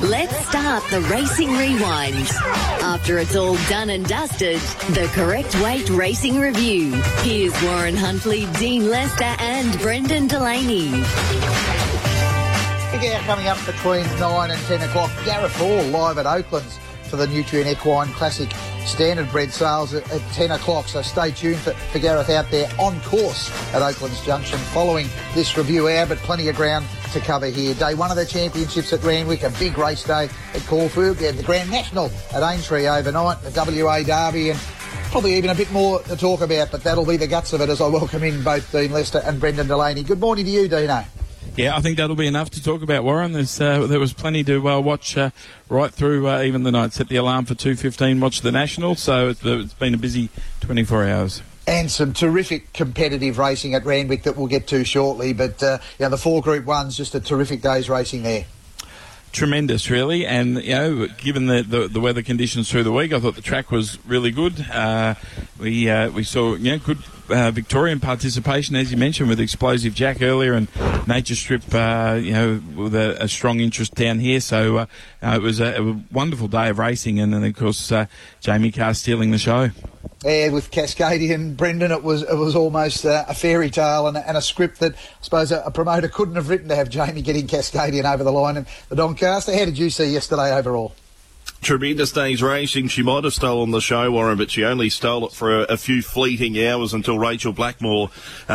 Let's start the Racing Rewind. After it's all done and dusted, the Correct Weight Racing Review. Here's Warren Huntley, Dean Lester and Brendan Delaney. Big hour coming up between 9 and 10 o'clock. Gareth Hall live at Oaklands for the Nutrien Equine Classic Standard Bred sales at 10 o'clock. So stay tuned for Gareth out there on course at Oaklands Junction following this review hour, but plenty of ground to cover here. Day one of the championships at Randwick, a big race day at Caulfield. We had the Grand National at Aintree overnight, the WA Derby, and probably even a bit more to talk about, but that'll be the guts of it as I welcome in both Dean Lester and Brendan Delaney. Good morning to you, Dino. Yeah, I think that'll be enough to talk about, Warren. There was plenty to watch right through even the night. Set the alarm for 2:15, watch the National, so it's been a busy 24 hours. And some terrific competitive racing at Randwick that we'll get to shortly, but the 4 Group 1's just a terrific day's racing there. Tremendous, really, and given the weather conditions through the week, I thought the track was really good. We saw good Victorian participation, as you mentioned, with Explosive Jack earlier, and Nature Strip, with a strong interest down here. So it was a wonderful day of racing, and then of course Jamie Carr stealing the show. Yeah, with Cascadian, Brendan, it was almost a fairy tale and a script that I suppose a promoter couldn't have written to have Jamie getting Cascadian over the line and the Doncaster. How did you see yesterday overall? Tremendous day's racing. She might have stolen the show, Warren, but she only stole it for a few fleeting hours until Rachel Blackmore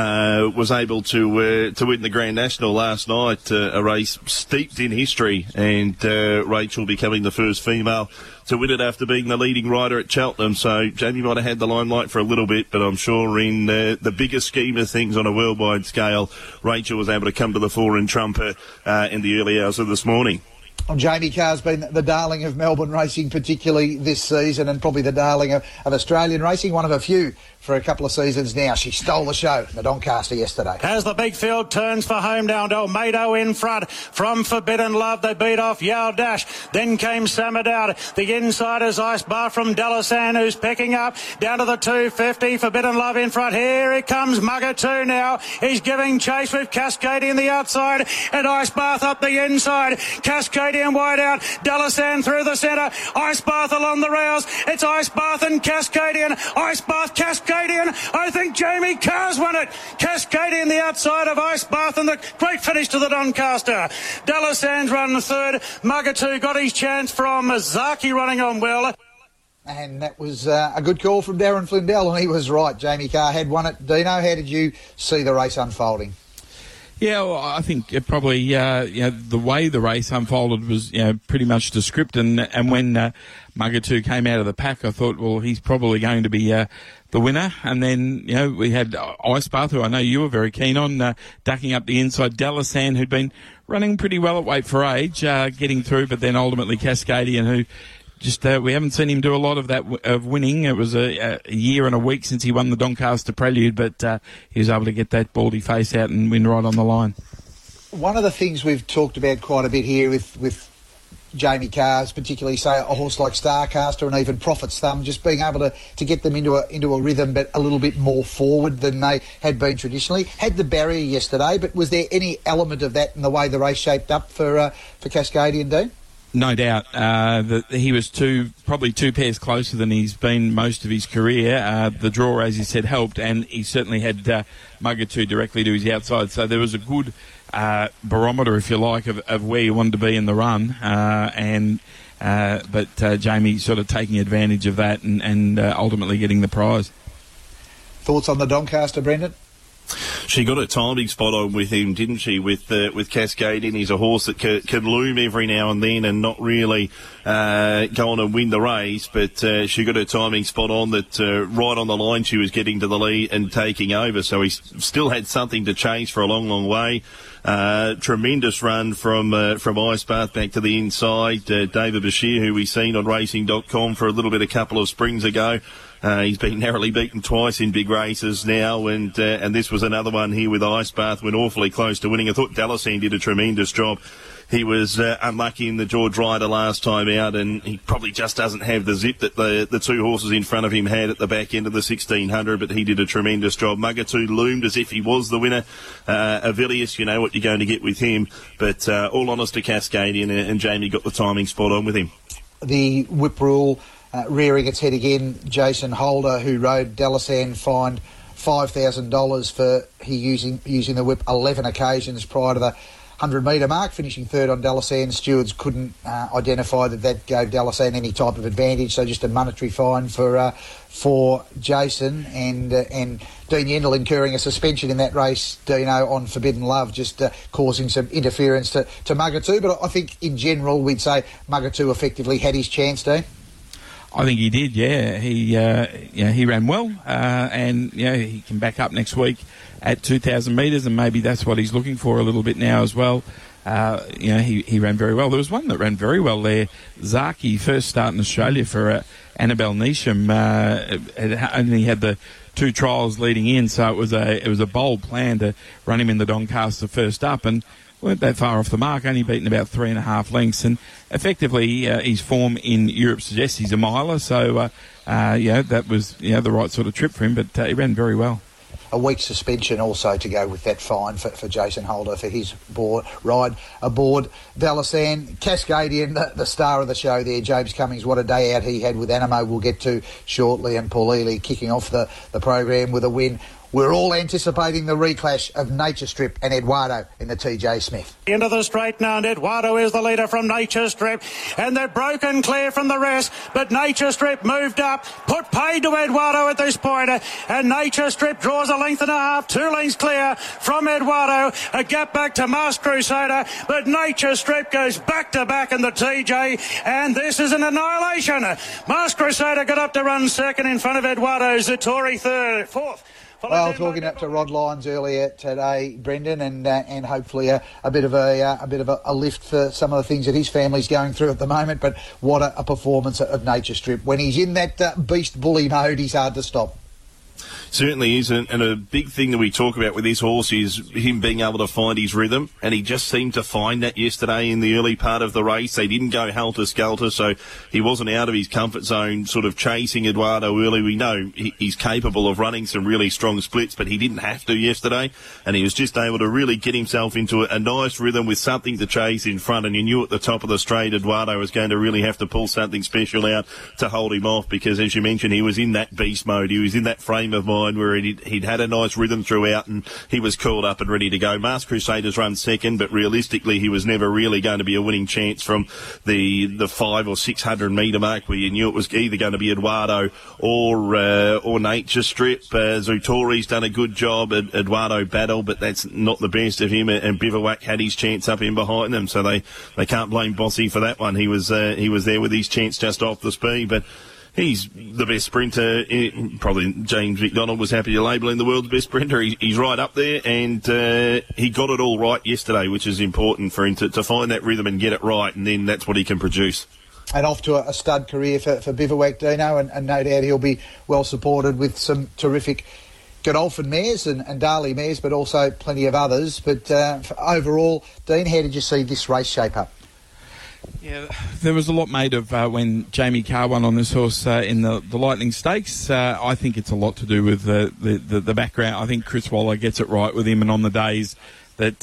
was able to win the Grand National last night, a race steeped in history, and Rachel becoming the first female to win it after being the leading rider at Cheltenham. So Jamie might have had the limelight for a little bit, but I'm sure in the bigger scheme of things on a worldwide scale, Rachel was able to come to the fore and trump her in the early hours of this morning. Jamie Carr's been the darling of Melbourne racing, particularly this season, and probably the darling of Australian racing, one of a few for a couple of seasons now. She stole the show in the Doncaster yesterday. As the big field turns for home down, Almeida in front from Forbidden Love. They beat off Yao Dash. Then came Samadoud. The inside is Ice Bar from Delasan, who's picking up down to the 250. Forbidden Love in front. Here it comes Mugger 2 now. He's giving chase with Cascadian the outside and Ice Bath up the inside. Cascadian wide out. Delasan through the centre. Ice Bath along the rails. It's Ice Bath and Cascadian. Ice Bath, Cascadian. I think Jamie Carr's won it. Cascadian the outside of Ice Bath, and the great finish to the Doncaster. Delasan's run third. Mugger 2 got his chance from Zaki running on well. And that was a good call from Darren Flindell, and he was right. Jamie Carr had won it. Dino, how did you see the race unfolding? Yeah, well, I think it probably the way the race unfolded was pretty much the script, and when Mugger 2 came out of the pack, I thought, well, he's probably going to be the winner. And then we had Ice Bath, who I know you were very keen on, ducking up the inside. Delasan, who'd been running pretty well at weight for age, getting through, but then ultimately Cascadian, who just we haven't seen him do a lot of that of winning. It was a year and a week since he won the Doncaster Prelude, but he was able to get that baldy face out and win right on the line. One of the things we've talked about quite a bit here with Jamie Carr's, particularly say a horse like Starcaster and even Prophet's Thumb, just being able to get them into a rhythm, but a little bit more forward than they had been traditionally. Had the barrier yesterday, but was there any element of that in the way the race shaped up for Cascadian, Dean? No doubt that he was probably 2 pairs closer than he's been most of his career. The draw, as you said, helped, and he certainly had Mugger 2 directly to his outside. So there was a good barometer, if you like, of where you wanted to be in the run. But Jamie sort of taking advantage of that and ultimately getting the prize. Thoughts on the Doncaster, Brendan? She got a timing spot on with him, didn't she, with Cascadian? He's a horse that can loom every now and then and not really go on and win the race, but she got her timing spot on that right on the line she was getting to the lead and taking over, so he still had something to chase for a long, long way. Tremendous run from Ice Bath back to the inside. David Bashir, who we've seen on Racing.com for a little bit a couple of springs ago. He's been narrowly beaten twice in big races now, and this was another one here with Ice Bath, went awfully close to winning. I thought Delasan did a tremendous job. He was unlucky in the George Ryder last time out, and he probably just doesn't have the zip that the 2 horses in front of him had at the back end of the 1600, but he did a tremendous job. Mugger 2 loomed as if he was the winner. Avilius, what you're going to get with him. But all honesty, Cascadian and Jamie got the timing spot on with him. The whip rule rearing its head again. Jason Holder, who rode Delasan, fined $5,000 for using the whip 11 occasions prior to the 100-metre mark, finishing third on Delasan. Stewards couldn't identify that gave Delasan any type of advantage, so just a monetary fine for Jason, and Dean Yendall incurring a suspension in that race, Dino, on Forbidden Love, just causing some interference to Mugatoo. But I think in general we'd say Mugatoo effectively had his chance, Dean. I think he did, yeah. He ran well, and he can back up next week at 2,000 metres, and maybe that's what he's looking for a little bit now as well. He ran very well. There was one that ran very well there. Zaki, first start in Australia for Annabelle Neesham, only had the 2 trials leading in, so it was a bold plan to run him in the Doncaster first up, and weren't that far off the mark, only beaten about 3.5 lengths, and effectively his form in Europe suggests he's a miler, so that was the right sort of trip for him, but he ran very well. A week's suspension also to go with that fine for Jason Holder for his ride aboard Delasan. Cascadian, the star of the show there, James Cummings, what a day out he had with Animo, we'll get to shortly, and Paul Ely kicking off the program with a win. We're all anticipating the reclash of Nature Strip and Eduardo in the TJ Smith. Into the straight now, and Eduardo is the leader from Nature Strip, and they're broken clear from the rest, but Nature Strip moved up, put paid to Eduardo at this point, and Nature Strip draws a length and a half, 2 lengths clear from Eduardo, a gap back to Masked Crusader, but Nature Strip goes back to back in the TJ, and this is an annihilation. Masked Crusader got up to run second in front of Eduardo, Zatori fourth. Well, talking up to Rod Lyons earlier today, Brendan, and hopefully a bit of a lift for some of the things that his family's going through at the moment. But what a performance of Nature Strip. When he's in that beast bully mode, he's hard to stop. Certainly is, and a big thing that we talk about with this horse is him being able to find his rhythm, and he just seemed to find that yesterday in the early part of the race. They didn't go helter-skelter, so he wasn't out of his comfort zone sort of chasing Eduardo early. We know he's capable of running some really strong splits, but he didn't have to yesterday, and he was just able to really get himself into a nice rhythm with something to chase in front, and you knew at the top of the straight Eduardo was going to really have to pull something special out to hold him off, because as you mentioned, he was in that beast mode. He was in that frame of mind where he'd had a nice rhythm throughout, and he was called up and ready to go. Masked Crusaders run second, but realistically he was never really going to be a winning chance from the 500 or 600 metre mark, where you knew it was either going to be Eduardo or Nature Strip. Zutori's done a good job at Eduardo Battle, but that's not the best of him, and Bivouac had his chance up in behind them, so they can't blame Bossy for that one. He was there with his chance just off the speed, but he's the best sprinter. Probably James McDonald was happy to label him the world's best sprinter. He's right up there, and he got it all right yesterday, which is important for him to find that rhythm and get it right, and then that's what he can produce. And off to a stud career for Bivouac, Dino, and no doubt he'll be well supported with some terrific Godolphin mares and Darley mares, but also plenty of others. But overall, Dean, how did you see this race shape up? Yeah, there was a lot made of when Jamie Carr won on this horse in the Lightning Stakes. I think it's a lot to do with the background. I think Chris Waller gets it right with him, and on the days that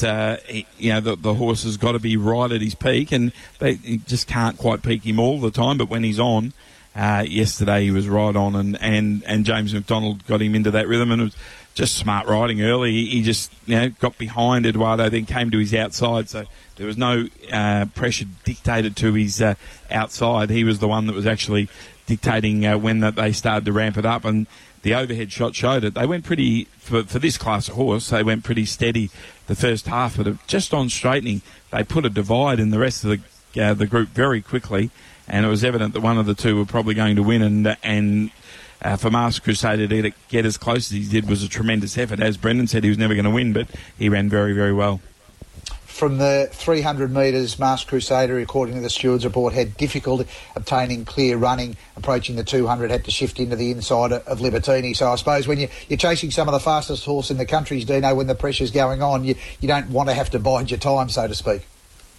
the horse has got to be right at his peak, and he just can't quite peak him all the time. But when he's on, yesterday he was right on, and James McDonald got him into that rhythm, and it was just smart riding early. He just got behind Eduardo, then came to his outside, so there was no pressure dictated to his outside. He was the one that was actually dictating when they started to ramp it up, and the overhead shot showed it. They went pretty, for this class of horse, they went pretty steady the first half, but just on straightening, they put a divide in the rest of the group very quickly, and it was evident that one of the two were probably going to win, and for Masked Crusader to get as close as he did was a tremendous effort. As Brendan said, he was never going to win, but he ran very, very well. From the 300 metres, Masked Crusader, according to the Stewards report, had difficulty obtaining clear running. Approaching the 200, had to shift into the inside of Libertini. So I suppose when you're chasing some of the fastest horse in the countries, Dino, when the pressure's going on, you don't want to have to bide your time, so to speak.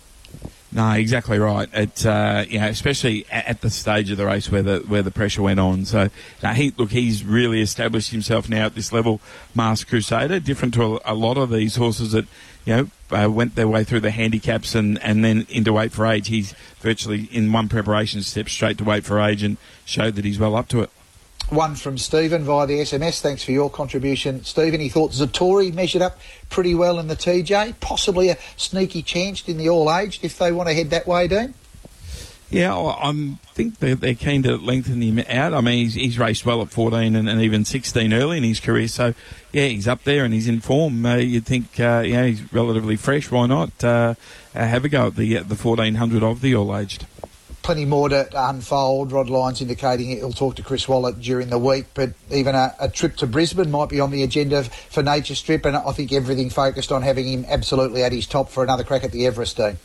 No, exactly right. It especially at the stage of the race where the pressure went on. So he's really established himself now at this level. Masked Crusader, different to a lot of these horses that went their way through the handicaps and then into Weight for Age. He's virtually in one preparation step straight to Weight for Age and showed that he's well up to it. One from Stephen via the SMS. Thanks for your contribution, Stephen. He thought Zatori measured up pretty well in the TJ. Possibly a sneaky chance in the all-aged if they want to head that way, Dean. Yeah, I think they're keen to lengthen him out. I mean, he's raced well at 14 and even 16 early in his career. So, yeah, he's up there and he's in form. You'd think, he's relatively fresh. Why not have a go at the 1400 of the all-aged? Plenty more to unfold. Rod Lyons indicating he'll talk to Chris Waller during the week, but even a trip to Brisbane might be on the agenda for Nature Strip, and I think everything focused on having him absolutely at his top for another crack at the Everest, Dean.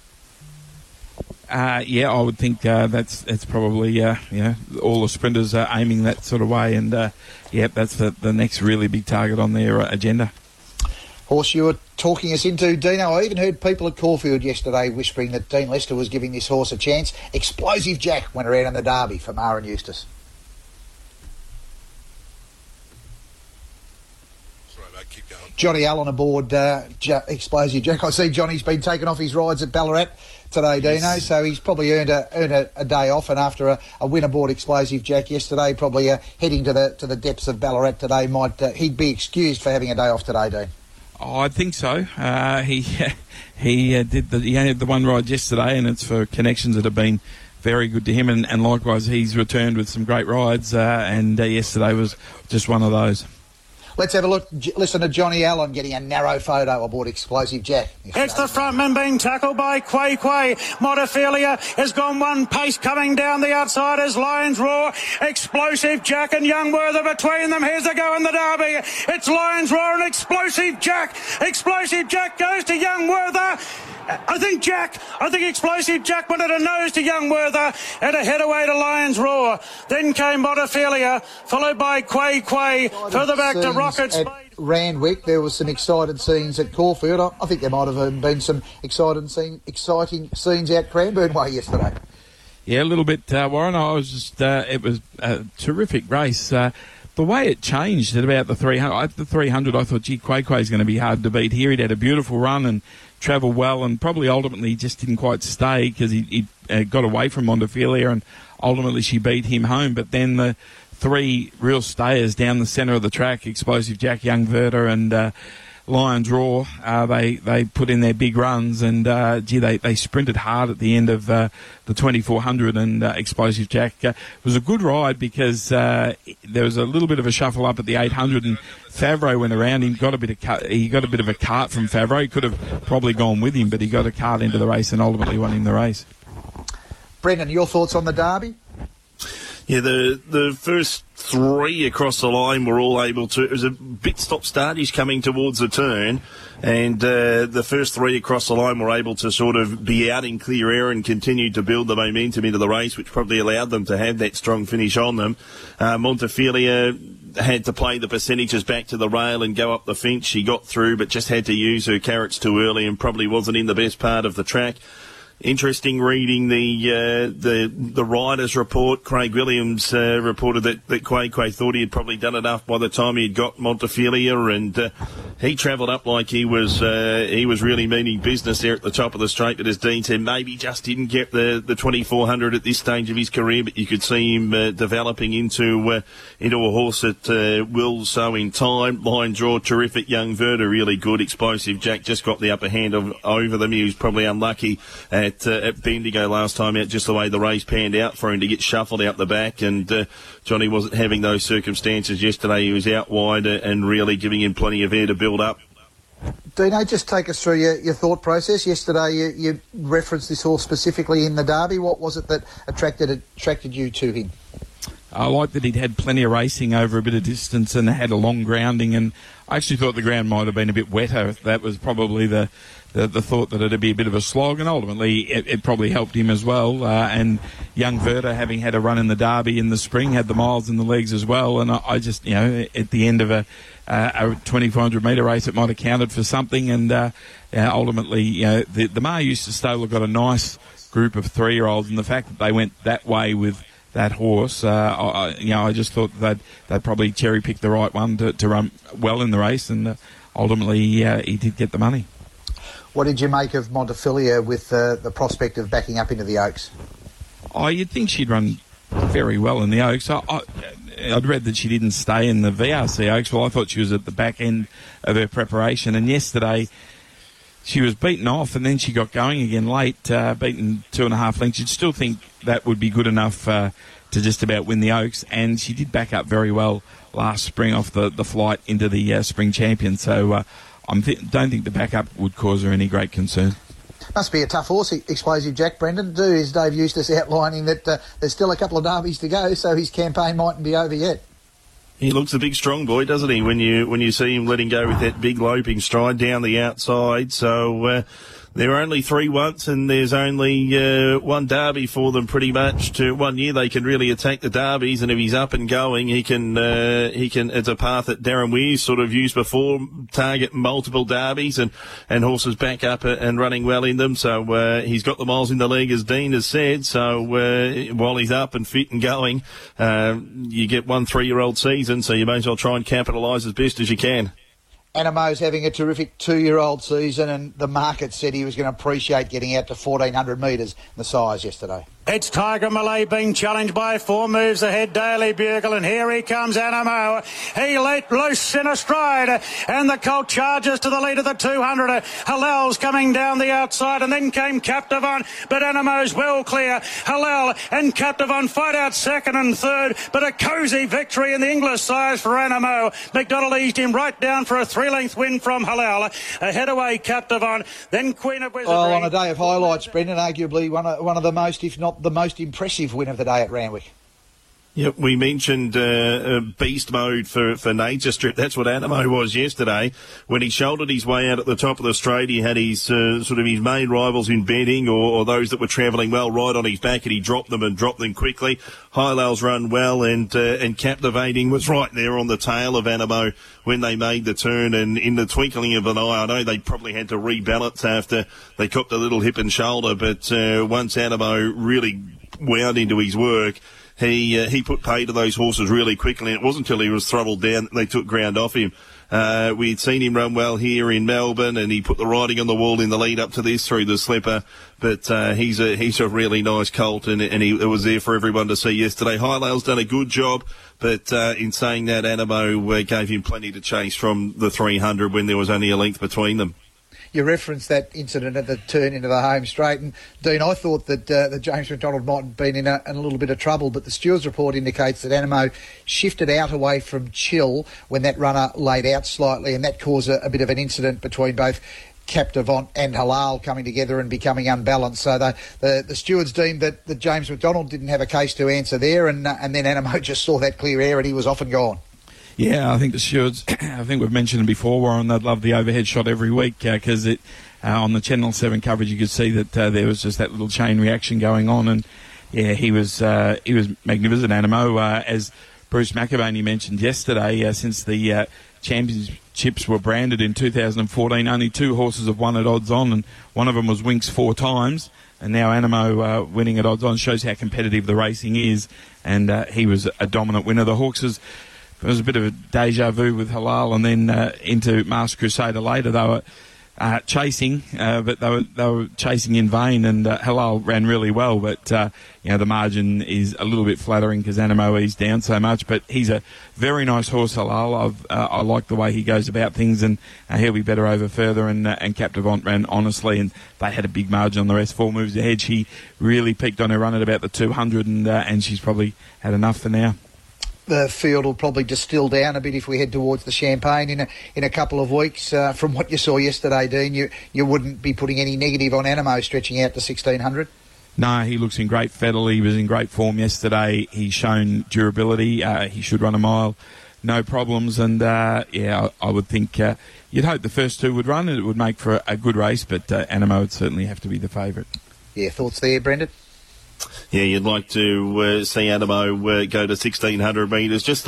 I would think that's probably all the sprinters are aiming that sort of way, and that's the next really big target on their agenda. Horse you were talking us into, Dino. I even heard people at Caulfield yesterday whispering that Dean Lester was giving this horse a chance. Explosive Jack went around in the Derby for Mara Eustace. Sorry, mate, keep going. Johnny Allen aboard Explosive Jack. I see Johnny's been taken off his rides at Ballarat today, Dino, yes. So he's probably earned a day off, and after a win aboard Explosive Jack yesterday, probably heading to the depths of Ballarat today, he'd be excused for having a day off today, Dean. Oh, I think so. He had the one ride yesterday, and it's for connections that have been very good to him, and likewise he's returned with some great rides, and yesterday was just one of those. Let's have a look. Listen to Johnny Allen getting a narrow photo aboard Explosive Jack. It's the frontman being tackled by Quay. Montefilia has gone one pace coming down the outside as Lions Roar. Explosive Jack and Youngworthy between them. Here's the go in the Derby. It's Lions Roar and Explosive Jack. Explosive Jack goes to Youngworthy. I think Explosive Jack wanted a nose to Youngworthy and a head away to Lions Roar. Then came Montefilia, followed by Quay. Further back to Rocket Speed. Randwick, there was some excited scenes at Caulfield. I think there might have been some exciting scenes out Cranbourne way yesterday. Yeah, a little bit, Warren. It was a terrific race. The way it changed at about the 300, I thought, Quay's going to be hard to beat here. He'd had a beautiful run and travelled well, and probably ultimately just didn't quite stay because he got away from Montefilia, and ultimately she beat him home. But then the three real stayers down the centre of the track, Explosive Jack, Youngworthy and Lions Roar, they put in their big runs, and they sprinted hard at the end of the 2400, and Explosive Jack was a good ride because there was a little bit of a shuffle up at the 800, and Favreau went around him, got a bit of a cart from Favreau. He could have probably gone with him, but he got a cart into the race and ultimately won him the race. Brendan, your thoughts on the Derby? Yeah, the first three across the line were all able to... It was a bit stop-start. He's coming towards the turn, and the first three across the line were able to sort of be out in clear air and continue to build the momentum into the race, which probably allowed them to have that strong finish on them. Montefilia had to play the percentages back to the rail and go up the fence. She got through, but just had to use her carrots too early and probably wasn't in the best part of the track. Interesting reading the riders' report. Craig Williams reported that Quay thought he had probably done enough by the time he had got Montefilia, and he travelled up like he was really meaning business there at the top of the straight. But as Dean said, maybe just didn't get the 2400 at this stage of his career, but you could see him developing into a horse that will so in time. Line Draw, terrific. Youngworthy, really good. Explosive Jack just got the upper hand over them. He was probably unlucky at Bendigo last time out, just the way the race panned out for him to get shuffled out the back, and Johnny wasn't having those circumstances yesterday. He was out wide and really giving him plenty of air to build up. Dino, just take us through your thought process. Yesterday you referenced this horse specifically in the Derby. What was it that attracted you to him? I liked that he'd had plenty of racing over a bit of distance and had a long grounding, and I actually thought the ground might have been a bit wetter. That was probably the thought that it'd be a bit of a slog, and ultimately it probably helped him as well. And Youngworthy, having had a run in the Derby in the spring, had the miles in the legs as well. And I just, at the end of a 2,400 metre race, it might have counted for something. And ultimately, the Mara Eustace stable got a nice group of 3-year-olds, and the fact that they went that way with that horse, I just thought they'd probably cherry-pick the right one to run well in the race, and ultimately he did get the money. What did you make of Montefilia with the prospect of backing up into the Oaks? Oh, you'd think she'd run very well in the Oaks. I'd read that she didn't stay in the VRC Oaks. Well, I thought she was at the back end of her preparation, and yesterday she was beaten off, and then she got going again late, beaten 2.5 lengths. You'd still think that would be good enough to just about win the Oaks, and she did back up very well last spring off the flight into the Spring Champion. So I don't think the backup would cause her any great concern. Must be a tough horse, Explosive Jack, Brendan. Is Dave Eustace outlining that there's still a couple of derbies to go, so his campaign mightn't be over yet? He looks a big strong boy, doesn't he, when you see him letting go with that big loping stride down the outside. So there are only 3 once, and there's only one derby for them pretty much. To 1 year they can really attack the derbies, and if he's up and going, he can. It's a path that Darren Weir's sort of used before, target multiple derbies and horses back up and running well in them. So he's got the miles in the leg, as Dean has said. So while he's up and fit and going, you get 1 3-year-old season, so you may as well try and capitalise as best as you can. Anamoe's having a terrific 2-year-old season, and the market said he was going to appreciate getting out to 1,400 metres the size yesterday. It's Tiger Malay being challenged by 4 moves ahead, Daily Bugle, and here he comes, Anamoe. He let loose in a stride, and the colt charges to the lead of the 200. Halal's coming down the outside, and then came Captivon, but Anamoe's well clear. Halal and Captivon fight out second and third, but a cosy victory in the English size for Anamoe. McDonald eased him right down for a 3-length win from Halal. Ahead away Captivon, then Queen of Wizardry. Well, on a day of highlights, Brendan, arguably one of the most, if not the most impressive win of the day at Randwick. Yep, we mentioned beast mode for Nature Strip. That's what Anamoe was yesterday. When he shouldered his way out at the top of the straight, he had his sort of his main rivals in bedding or those that were travelling well right on his back, and he dropped them quickly. Highlal's run well, and Captivating was right there on the tail of Anamoe when they made the turn, and in the twinkling of an eye, I know they probably had to rebalance after they copped a little hip and shoulder, but once Anamoe really wound into his work, he put pay to those horses really quickly, and it wasn't until he was throttled down that they took ground off him. We'd seen him run well here in Melbourne, and he put the writing on the wall in the lead up to this through the slipper. But he's a really nice colt, and it was there for everyone to see yesterday. Highlal's done a good job, but in saying that, Anamoe gave him plenty to chase from the 300 when there was only a length between them. You referenced that incident at the turn into the home straight, and Dean, I thought that James McDonald might have been in a little bit of trouble, but the stewards report indicates that Anamoe shifted out away from Chill when that runner laid out slightly, and that caused a bit of an incident between both Captivant and Halal coming together and becoming unbalanced. So the stewards deemed that James McDonald didn't have a case to answer there, and then Anamoe just saw that clear air and he was off and gone. Yeah, I think the stewards, I think we've mentioned it before, Warren, they'd love the overhead shot every week because on the Channel 7 coverage you could see that there was just that little chain reaction going on, and yeah, he was magnificent, Anamoe. As Bruce McAvaney mentioned yesterday, since the championships were branded in 2014, only 2 horses have won at odds on, and one of them was Winks 4 times, and now Anamoe winning at odds on shows how competitive the racing is, and he was a dominant winner. The Hawks it was a bit of a deja vu with Halal, and then into Masked Crusader later. They were chasing, but they were chasing in vain, and Halal ran really well. But the margin is a little bit flattering because Anamoe eased down so much. But he's a very nice horse, Halal. I like the way he goes about things, and he'll be better over further. And Captivant ran honestly, and they had a big margin on the rest. 4 moves ahead. She really peaked on her run at about the 200, and she's probably had enough for now. The field will probably distill down a bit if we head towards the Champagne in a couple of weeks. From what you saw yesterday, Dean, you wouldn't be putting any negative on Anamoe stretching out to 1,600? No, he looks in great fettle. He was in great form yesterday. He's shown durability. He should run a mile, no problems. And, I would think you'd hope the first 2 would run and it would make for a good race, but Anamoe would certainly have to be the favourite. Yeah, thoughts there, Brendan? Yeah, you'd like to see Anamoe go to 1,600 metres, just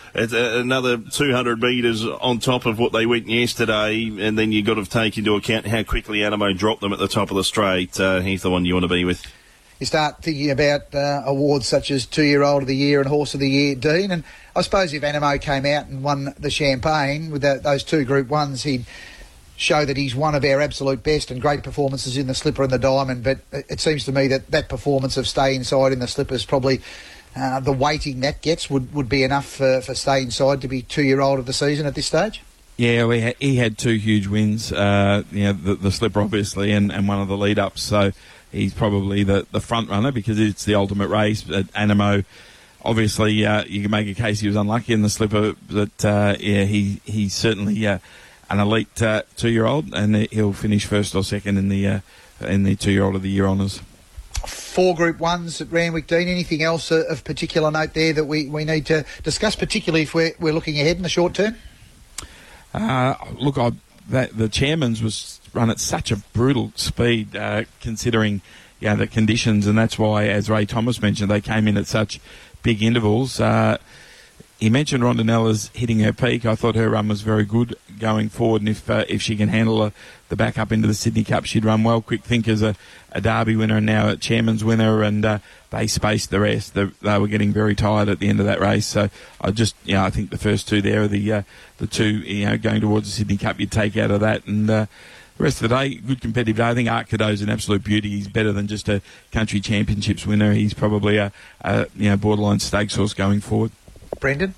another 200 metres on top of what they went yesterday, and then you've got to take into account how quickly Anamoe dropped them at the top of the straight. He's the one you want to be with. You start thinking about awards such as 2-year-old of the year and horse of the year, Dean, and I suppose if Anamoe came out and won the Champagne with those 2 Group 1s, he'd show that he's one of our absolute best, and great performances in the Slipper and the Diamond. But it seems to me that performance of Stay Inside in the Slipper is probably the weighting that gets would be enough for Stay Inside to be 2-year-old of the season at this stage. Yeah, he had 2 huge wins, the Slipper obviously and one of the lead-ups, so he's probably the front runner because it's the ultimate race. At Anamoe, obviously, you can make a case he was unlucky in the Slipper, but he's certainly an elite 2-year-old, and he'll finish first or second in the 2-year-old of the year honours. 4 Group 1s at Randwick, Dean. Anything else of particular note there that we need to discuss, particularly if we're looking ahead in the short term? The Chairman's was run at such a brutal speed, considering the conditions, and that's why, as Ray Thomas mentioned, they came in at such big intervals. He mentioned Rondinella's hitting her peak. I thought her run was very good going forward, and if she can handle the back up into the Sydney Cup, she'd run well. Quick Thinker's a Derby winner and now a Chairman's winner, and they spaced the rest. They were getting very tired at the end of that race. So I think the first 2 there are the 2 going towards the Sydney Cup you'd take out of that, and the rest of the day, good competitive day. I think Art Cadeau's an absolute beauty. He's better than just a country championships winner. He's probably a borderline stakes horse going forward. Brendan?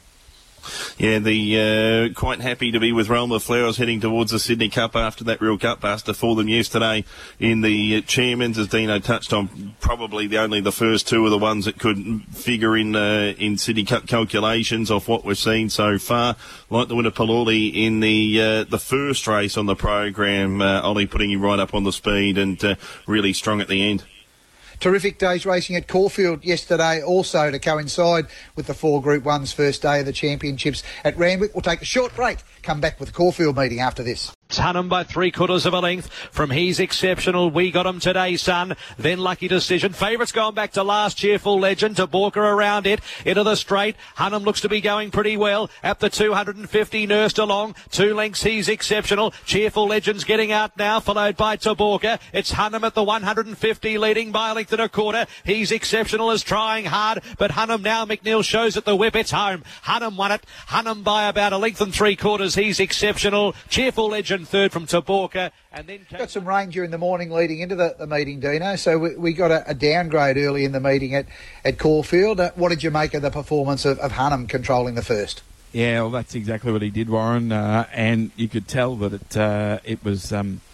Yeah, quite happy to be with Realm of Flowers heading towards the Sydney Cup after that real cutbuster for them yesterday in the Chairman's, as Dino touched on. Probably the first 2 are the ones that could figure in Sydney Cup calculations off what we've seen so far. Like the winner Paloli in the first race on the program, Ollie putting him right up on the speed and really strong at the end. Terrific days racing at Caulfield yesterday, also to coincide with the 4 Group 1's first day of the championships at Randwick. We'll take a short break, come back with the Caulfield meeting after this. Hunnam by 3/4 of a length from He's Exceptional. We got him today, son. Then Lucky Decision. Favourites going back to last. Cheerful Legend to Borker around it. Into the straight. Hunnam looks to be going pretty well. At the 250, nursed along. 2 lengths, He's Exceptional. Cheerful Legend's getting out now, followed by Taborka. It's Hunnam at the 150, leading by a length and a quarter. He's Exceptional is trying hard, but Hunnam now, McNeil shows at the whip. It's home. Hunnam won it. Hunnam by about a length and 3/4. He's Exceptional. Cheerful Legend third from Taborka, and then got some rain during the morning leading into the meeting, Dino, so we got a downgrade early in the meeting at Caulfield. What did you make of the performance of Hunnam controlling the first? Yeah, well, that's exactly what he did, Warren, and you could tell that it was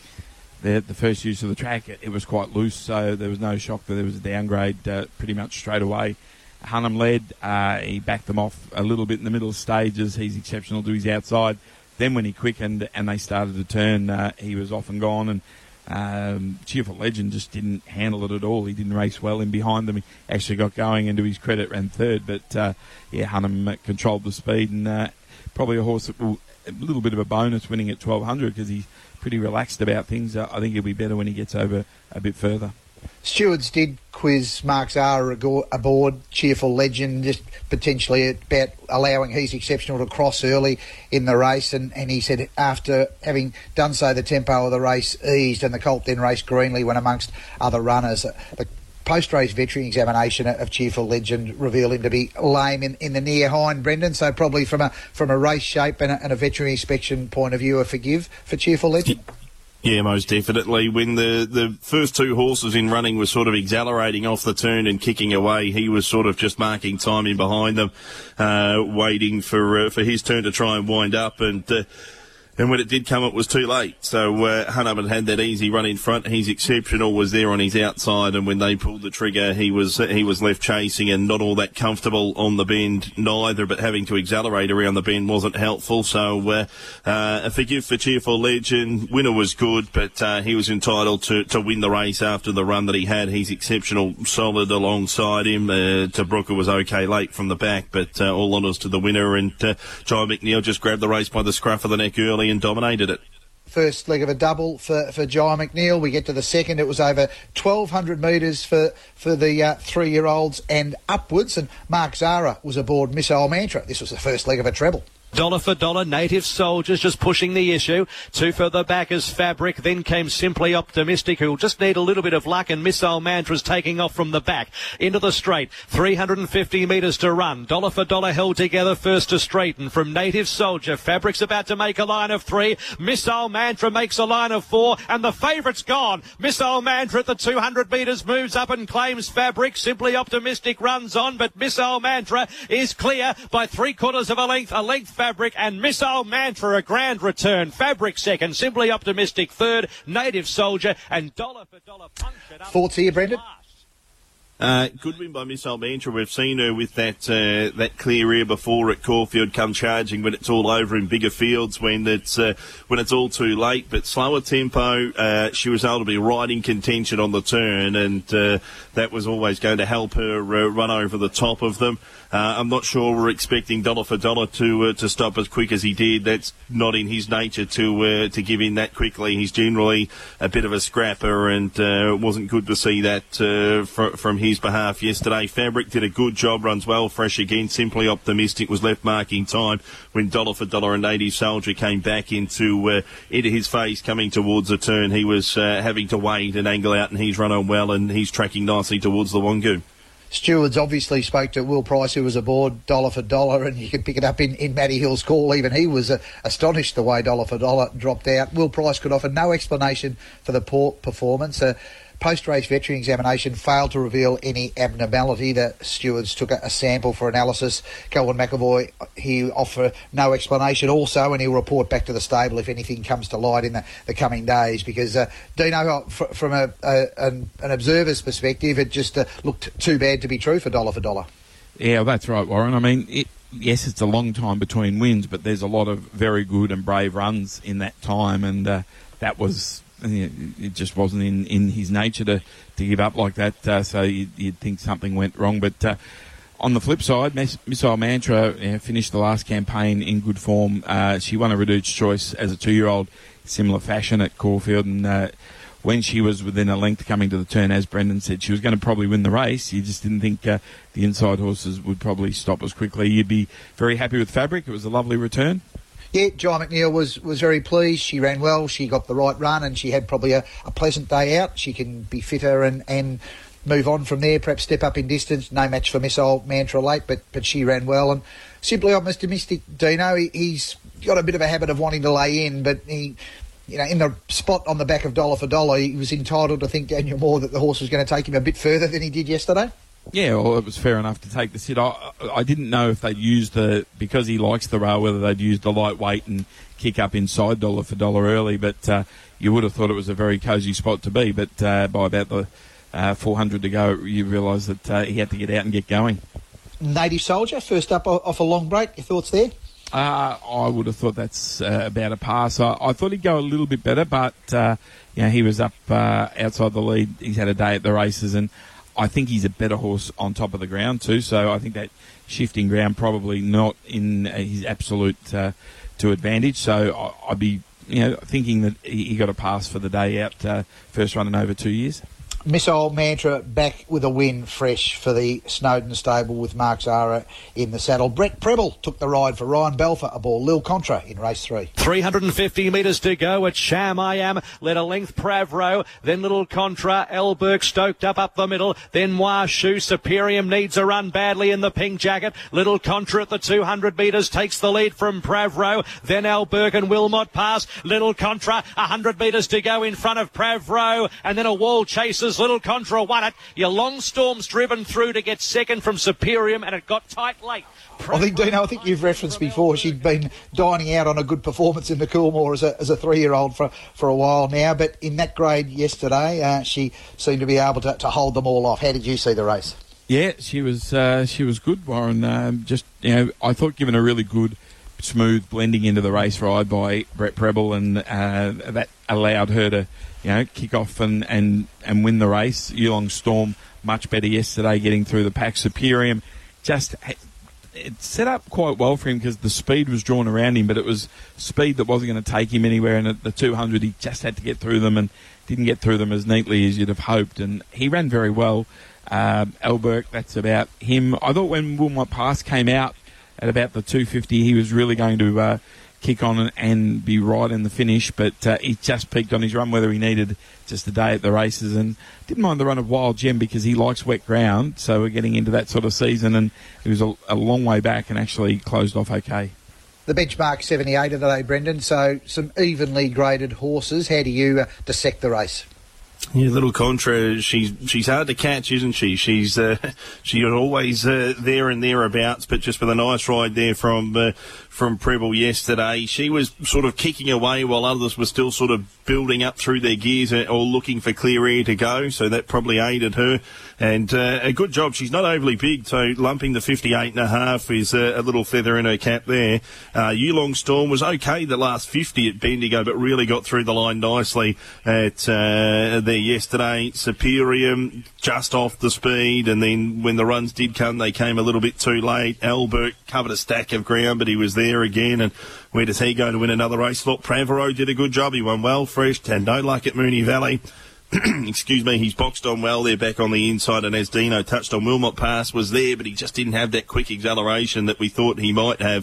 the first use of the track. It was quite loose, so there was no shock that there was a downgrade pretty much straight away. Hunnam led, he backed them off a little bit in the middle stages. He's Exceptional to his outside. Then when he quickened and they started to turn, he was off and gone, and Cheerful Legend just didn't handle it at all. He didn't race well in behind them. He actually got going, and to his credit, ran third. But, Hunnam controlled the speed, and probably a horse that will a little bit of a bonus winning at 1,200 because he's pretty relaxed about things. I think he'll be better when he gets over a bit further. Stewards did quiz Mark Zahra aboard Cheerful Legend, just potentially about allowing He's Exceptional to cross early in the race, and he said after having done so, the tempo of the race eased, and the colt then raced greenly when amongst other runners. The post-race veterinary examination of Cheerful Legend revealed him to be lame in the near hind, Brendan, so probably from a race shape and a veterinary inspection point of view, a forgive for Cheerful Legend. Yeah, most definitely. When the first 2 horses in running were sort of accelerating off the turn and kicking away, he was sort of just marking time in behind them, waiting for his turn to try and wind up, and when it did come, it was too late. So Hunnam had that easy run in front. He's Exceptional was there on his outside, and when they pulled the trigger, he was left chasing and not all that comfortable on the bend neither. But having to accelerate around the bend wasn't helpful. So a forgive for Cheerful Legend. Winner was good, but he was entitled to win the race after the run that he had. He's Exceptional, solid alongside him. Taborka was okay late from the back, but all honours to the winner. And John McNeil just grabbed the race by the scruff of the neck early and dominated it. First leg of a double for Jai McNeil. We get to the second. It was over 1,200 metres for the 3-year-olds and upwards. And Mark Zahra was aboard Miss Old Mantra. This was the first leg of a treble. Dollar for Dollar, Native Soldiers just pushing the issue. Two further back as Fabric. Then came Simply Optimistic, who'll just need a little bit of luck, and Missile Mantra's taking off from the back. Into the straight. 350 metres to run. Dollar for Dollar held together first to straighten. From Native Soldier, Fabric's about to make a line of 3. Missile Mantra makes a line of 4, and the favourite's gone. Missile Mantra at the 200 metres moves up and claims Fabric. Simply Optimistic runs on, but Missile Mantra is clear by 3/4 of a length Fabric, and Missile Mantra a grand return. Fabric second, Simply Optimistic third, Native Soldier, and Dollar for Dollar punctured up. Thoughts here, Brendan? Good win by Missile Mantra. We've seen her with that clear air before at Caulfield come charging when it's all over in bigger fields, when it's all too late. But slower tempo, she was able to be right in contention on the turn, and that was always going to help her run over the top of them. I'm not sure we're expecting Dollar for Dollar to stop as quick as he did. That's not in his nature to give in that quickly. He's generally a bit of a scrapper, and it wasn't good to see that from his behalf yesterday. Fabric did a good job, runs well, fresh again. Simply Optimistic was left marking time when Dollar for Dollar and Native Soldier came back into his face coming towards the turn. He was having to wait and angle out, and he's run on well, and he's tracking nicely towards the Wangoo. Stewards obviously spoke to Will Price, who was aboard Dollar for Dollar, and you could pick it up in Matty Hill's call. Even he was astonished the way Dollar for Dollar dropped out. Will Price could offer no explanation for the poor performance. Post-race veterinary examination failed to reveal any abnormality. The stewards took a sample for analysis. Kelvin McAvoy, he offered no explanation also, and he'll report back to the stable if anything comes to light in the coming days, because, Dino, from an observer's perspective, it just looked too bad to be true for Dollar. Yeah, that's right, Warren. I mean, yes, it's a long time between wins, but there's a lot of very good and brave runs in that time, and that was... It just wasn't in his nature to give up like that, so you'd think something went wrong. But on the flip side, Missile Mantra finished the last campaign in good form. She won a Reduced Choice as a 2-year-old, similar fashion at Caulfield, and when she was within a length coming to the turn, as Brendan said, she was going to probably win the race. You just didn't think the inside horses would probably stop as quickly. You'd be very happy with Fabric. It was a lovely return. Yeah, Jai McNeil was very pleased. She ran well. She got the right run, and she had probably a pleasant day out. She can be fitter and move on from there, perhaps step up in distance. No match for Missile Mantra late, but she ran well. And Simply Optimistic, Dino, he's got a bit of a habit of wanting to lay in, but he... in the spot on the back of Dollar for Dollar, he was entitled to think, Daniel Moore, that the horse was going to take him a bit further than he did yesterday. Yeah, well, it was fair enough to take the sit. I didn't know if they'd used because he likes the rail, whether they'd used the lightweight and kick up inside Dollar for Dollar early, but you would have thought it was a very cosy spot to be, but by about the 400 to go, you realise that he had to get out and get going. Native Soldier, first up off a long break. Your thoughts there? I would have thought that's about a pass. I thought he'd go a little bit better, but he was up outside the lead. He's had a day at the races, and I think he's a better horse on top of the ground too, so I think that shifting ground probably not in his absolute to advantage. So I'd be thinking that he got a pass for the day out, first run in over 2 years. Missile Mantra back with a win fresh for the Snowden stable with Mark Zara in the saddle. Brett Preble took the ride for Ryan Belfer aboard Lil Contra in race 3. 350 metres to go at Sham I Am. Led a length Pravro, then Little Contra. Elberg stoked up the middle. Then Washu. Superium needs a run badly in the pink jacket. Little Contra at the 200 metres takes the lead from Pravro. Then Elberg and Wilmot pass. Little Contra, 100 metres to go in front of Pravro. And then a wall chases. Little Contra won it. Your Long Storm's driven through to get second from Superium, and it got tight late. I think you've referenced before she'd been dining out on a good performance in the Coolmore as a 3-year-old for a while now, but in that grade yesterday, she seemed to be able to hold them all off. How did you see the race? Yeah, she was good, Warren. I thought given a really good, smooth blending into the race ride by Brett Preble, and that allowed her to kick off and win the race. Yulong Storm much better yesterday, getting through the pack. Superium it set up quite well for him because the speed was drawn around him, but it was speed that wasn't going to take him anywhere, and at the 200 he just had to get through them and didn't get through them as neatly as you'd have hoped, and he ran very well. Elberg, that's about him. I thought when Wilmot Pass came out, at about the 250 he was really going to kick on and be right in the finish, but he just peaked on his run, whether he needed just a day at the races, and didn't mind the run of Wild Gem because he likes wet ground, so we're getting into that sort of season, and he was a long way back and actually closed off okay. The benchmark 78 of the day, Brendan, so some evenly graded horses. How do you dissect the race? Yeah, little Contra, she's hard to catch, isn't she? She's always there and thereabouts, but just with a nice ride there from Preble yesterday. She was sort of kicking away while others were still sort of building up through their gears or looking for clear air to go, so that probably aided her. And a good job. She's not overly big, so lumping the 58.5 is a little feather in her cap there. Yulong Storm was okay the last 50 at Bendigo, but really got through the line nicely at there yesterday. Superior just off the speed, and then when the runs did come, they came a little bit too late. Albert covered a stack of ground, but he was there again, and where does he go to win another race? Look, Pravero did a good job. He won well, fresh, and no luck at Moonee Valley. Excuse me, he's boxed on well there back on the inside, and as Dino touched on, Wilmot Pass was there, but he just didn't have that quick acceleration that we thought he might have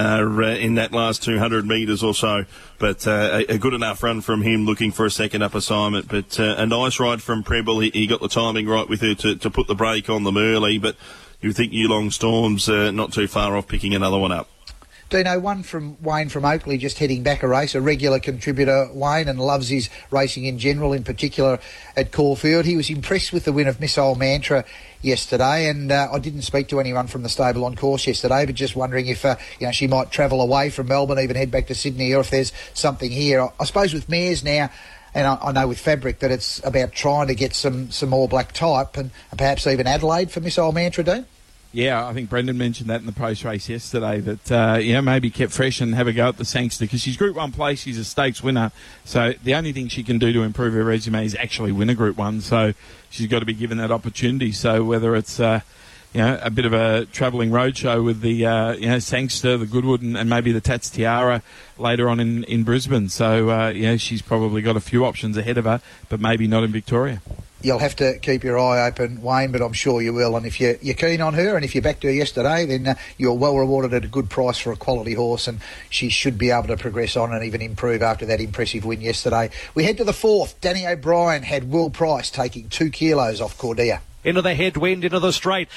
in that last 200 metres or so. But a good enough run from him, looking for a second up assignment. But a nice ride from Preble. He got the timing right with her to put the brake on them early, but you think Yulong Storm's not too far off picking another one up. Dino, one from Wayne from Oakley, just heading back a race, a regular contributor, Wayne, and loves his racing in general, in particular at Caulfield. He was impressed with the win of Missile Mantra yesterday, and I didn't speak to anyone from the stable on course yesterday, but just wondering if she might travel away from Melbourne, even head back to Sydney, or if there's something here. I suppose with mares now, and I know with Fabric that it's about trying to get some more black type, and perhaps even Adelaide for Missile Mantra, Dean? Yeah, I think Brendan mentioned that in the post-race yesterday, that, maybe kept fresh and have a go at the Sangster, because she's Group 1 place, she's a stakes winner, so the only thing she can do to improve her resume is actually win a Group 1, so she's got to be given that opportunity. So whether it's, a bit of a travelling roadshow with the, Sangster, the Goodwood, and maybe the Tats Tiara later on in Brisbane, so, she's probably got a few options ahead of her, but maybe not in Victoria. You'll have to keep your eye open, Wayne, but I'm sure you will. And if you're keen on her, and if you backed her yesterday, then you're well rewarded at a good price for a quality horse, and she should be able to progress on and even improve after that impressive win yesterday. We head to the fourth. Danny O'Brien had Will Price taking 2 kilos off Cordia. Into the headwind, into the straight.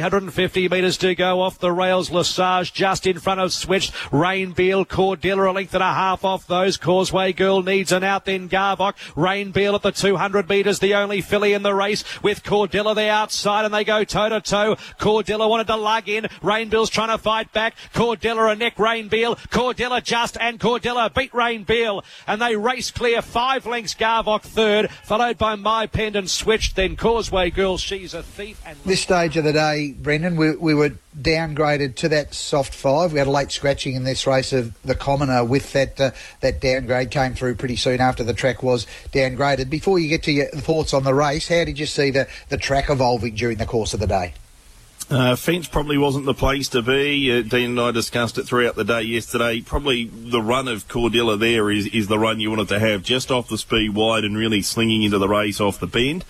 350 metres to go off the rails. Lesage just in front of Switched. Rainbeal, Cordilla a length and a half off those. Causeway Girl needs an out, then Garvock. Rainbeal at the 200 metres, the only filly in the race, with Cordilla the outside, and they go toe-to-toe. Cordilla wanted to lug in. Rainbeal's trying to fight back. Cordilla a neck, Rainbeal. Cordilla just, and Cordilla beat Rainbeal. And they race clear 5 lengths. Garvock third, followed by My Pendant Switched, then Causeway Girl. She's a thief. And this stage of the day, Brendan, we were downgraded to that soft 5. We had a late scratching in this race of the Commoner with that downgrade. Came through pretty soon after the track was downgraded. Before you get to your thoughts on the race, how did you see the track evolving during the course of the day? Fence probably wasn't the place to be. Dean and I discussed it throughout the day yesterday. Probably the run of Cordilla there is the run you wanted to have, just off the speed wide and really slinging into the race off the bend.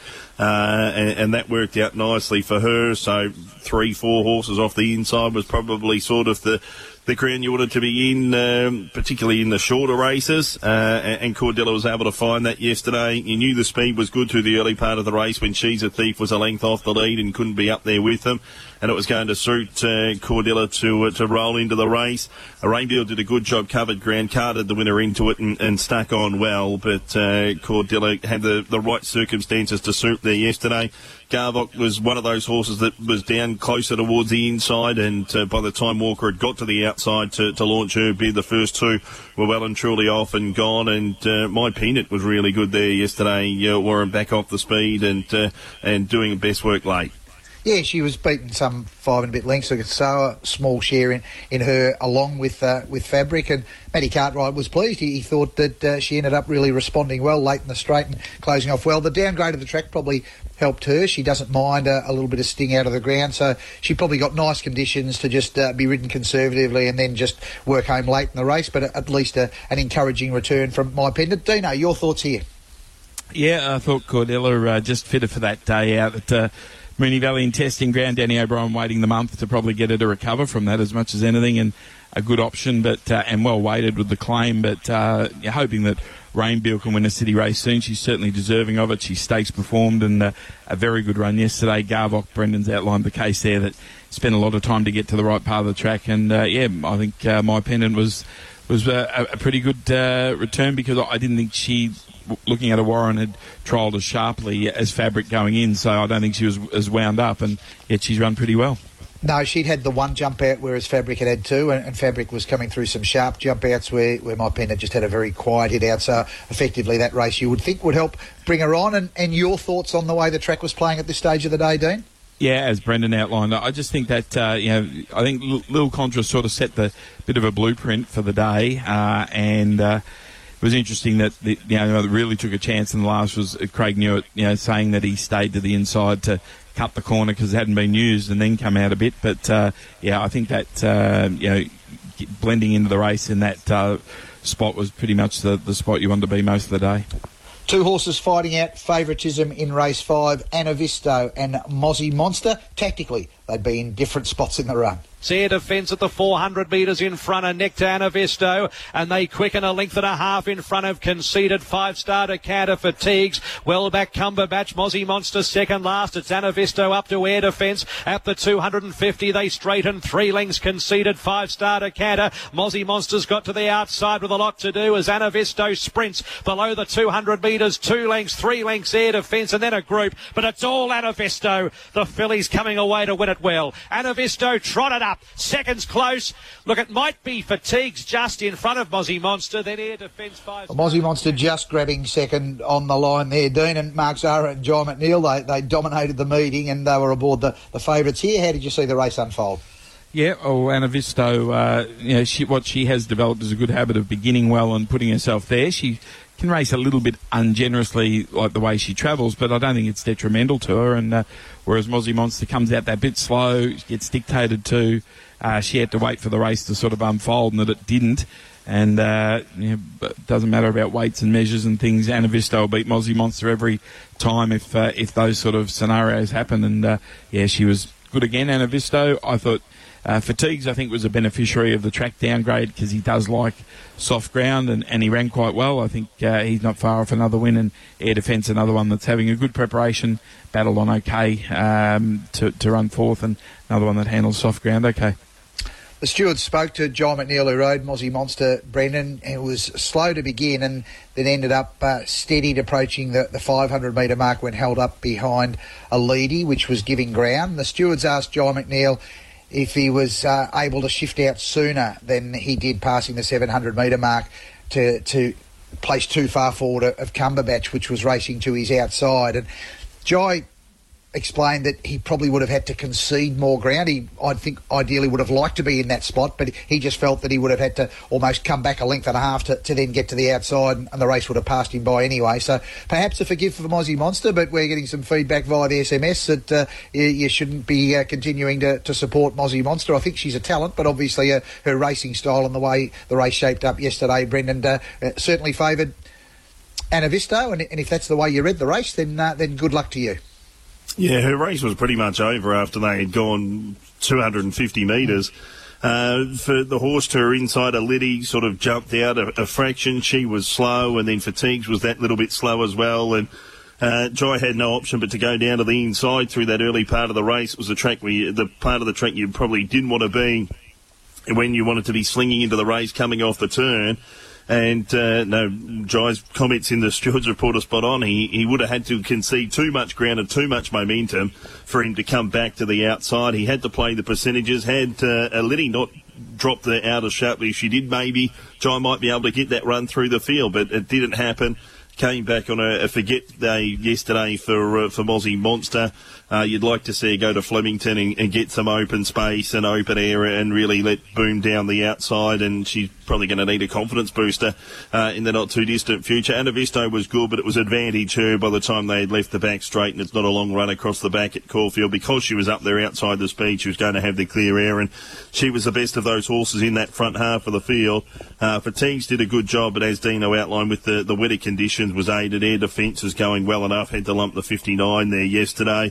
And that worked out nicely for her. So 3-4 horses off the inside was probably sort of the ground you wanted to be in, particularly in the shorter races, and Cordilla was able to find that yesterday. You knew the speed was good through the early part of the race when She's a Thief was a length off the lead and couldn't be up there with them, and it was going to suit Cordilla to roll into the race. Rainbeal did a good job, covered ground, carted the winner into it and stuck on well, but Cordilla had the right circumstances to suit there yesterday. Garvock was one of those horses that was down closer towards the inside, and by the time Walker had got to the outside to launch her bid, the first 2 were well and truly off and gone, and My Peanut was really good there yesterday, Warren, back off the speed and doing best work late. Yeah, she was beaten some 5 and a bit lengths, so a small share in her, along with Fabric. And Matty Cartwright was pleased. He thought that she ended up really responding well late in the straight and closing off well. The downgrade of the track probably helped her. She doesn't mind a little bit of sting out of the ground, so she probably got nice conditions to just be ridden conservatively and then just work home late in the race, but at least an encouraging return from My Pendant. Dino, your thoughts here? Yeah, I thought Cordilla just fitted for that day out at Moonee Valley in testing ground. Danny O'Brien waiting the month to probably get her to recover from that as much as anything, and a good option, but and well weighted with the claim, but hoping that Rainbill can win a city race soon. She's certainly deserving of it. She stakes performed and a very good run yesterday. Garvock, Brendan's outlined the case there, that spent a lot of time to get to the right part of the track, and I think My Pendant was a pretty good return, because I didn't think she, looking at her, Warren had trialled as sharply as Fabric going in, so I don't think she was as wound up, and yet she's run pretty well. No, she'd had the one jump out, whereas Fabric had two, and Fabric was coming through some sharp jump outs where My Pendant just had a very quiet hit out. So effectively that race you would think would help bring her on. And your thoughts on the way the track was playing at this stage of the day, Dean? Yeah, as Brendan outlined, I just think that, I think Lil Contra sort of set the bit of a blueprint for the day, and it was interesting that really took a chance in the last was Craig Newitt, saying that he stayed to the inside to cut the corner because it hadn't been used and then come out a bit. But, I think that, blending into the race in that spot was pretty much the spot you wanted to be most of the day. Two horses fighting out favouritism in race 5, Anavisto and Mozzie Monster. Tactically, they'd be in different spots in the run. Air Defence at the 400 metres in front of Nectar Anavisto, and they quicken a length and a half in front of Conceded 5-star Decanter Fatigues. Well back Cumberbatch, Mozzie Monster second last. It's Anavisto up to Air Defence at the 250. They straighten 3 lengths. Conceded 5-star Decanter. Mozzie Monster's got to the outside with a lot to do as Anavisto sprints below the 200 metres. 2 lengths, 3 lengths Air Defence, and then a group, but it's all Anavisto. The fillies coming away to win it well. Anavisto trotted up. Seconds close. Look, it might be Fatigues just in front of Mozzie Monster. Then Air Defence 5. Mozzie Monster just grabbing second on the line there. Dean and Mark Zahra and John McNeil, they dominated the meeting and they were aboard the favourites here. How did you see the race unfold? Yeah, Anavisto, what she has developed is a good habit of beginning well and putting herself there. She can race a little bit ungenerously, like the way she travels, but I don't think it's detrimental to her. And whereas Mozzie Monster comes out that bit slow, gets dictated to, she had to wait for the race to sort of unfold, and that it didn't. And it doesn't matter about weights and measures and things. Anavisto will beat Mozzie Monster every time if those sort of scenarios happen. And she was good again. Anavisto, I thought. Fatigues, I think, was a beneficiary of the track downgrade because he does like soft ground and he ran quite well. I think he's not far off another win, and Air Defence, another one that's having a good preparation, battled on okay to run fourth, and another one that handles soft ground okay. The stewards spoke to John McNeil, who rode Mozzie Monster, Brendan. It was slow to begin and then ended up steadied approaching the 500 metre mark when held up behind a leady, which was giving ground. The stewards asked John McNeil if he was able to shift out sooner than he did passing the 700 metre mark to place too far forward of Cumberbatch, which was racing to his outside. And Jai explained that he probably would have had to concede more ground. I think ideally would have liked to be in that spot, but he just felt that he would have had to almost come back a length and a half to then get to the outside, and the race would have passed him by anyway. So perhaps a forgive for Mozzie Monster, but we're getting some feedback via the SMS that you shouldn't be continuing to support Mozzie Monster. I think she's a talent, but obviously her racing style and the way the race shaped up yesterday, Brendan, certainly favoured Anavisto, and if that's the way you read the race, then good luck to you. Yeah, her race was pretty much over after they had gone 250 metres. For the horse to her inside, a Liddy sort of jumped out a fraction. She was slow, and then Fatigues was that little bit slow as well. And Jai had no option but to go down to the inside through that early part of the race. It was the part of the track you probably didn't want to be when you wanted to be slinging into the race coming off the turn. And Jai's comments in the stewards report are spot on. He would have had to concede too much ground and too much momentum for him to come back to the outside. He had to play the percentages. Had Liddy not dropped the outer sharply, she did, maybe Jai might be able to get that run through the field, but it didn't happen. Came back on a forget day yesterday for Mozzie Monster. You'd like to see her go to Flemington and get some open space and open air and really let Boom down the outside, and she's probably going to need a confidence booster in the not-too-distant future. Anavisto was good, but it was advantage her by the time they had left the back straight, and it's not a long run across the back at Caulfield. Because she was up there outside the speed, she was going to have the clear air, and she was the best of those horses in that front half of the field. Fatigues did a good job, but as Dino outlined with the wetter conditions, was aided. Air Defence is going well enough, had to lump the 59 there yesterday.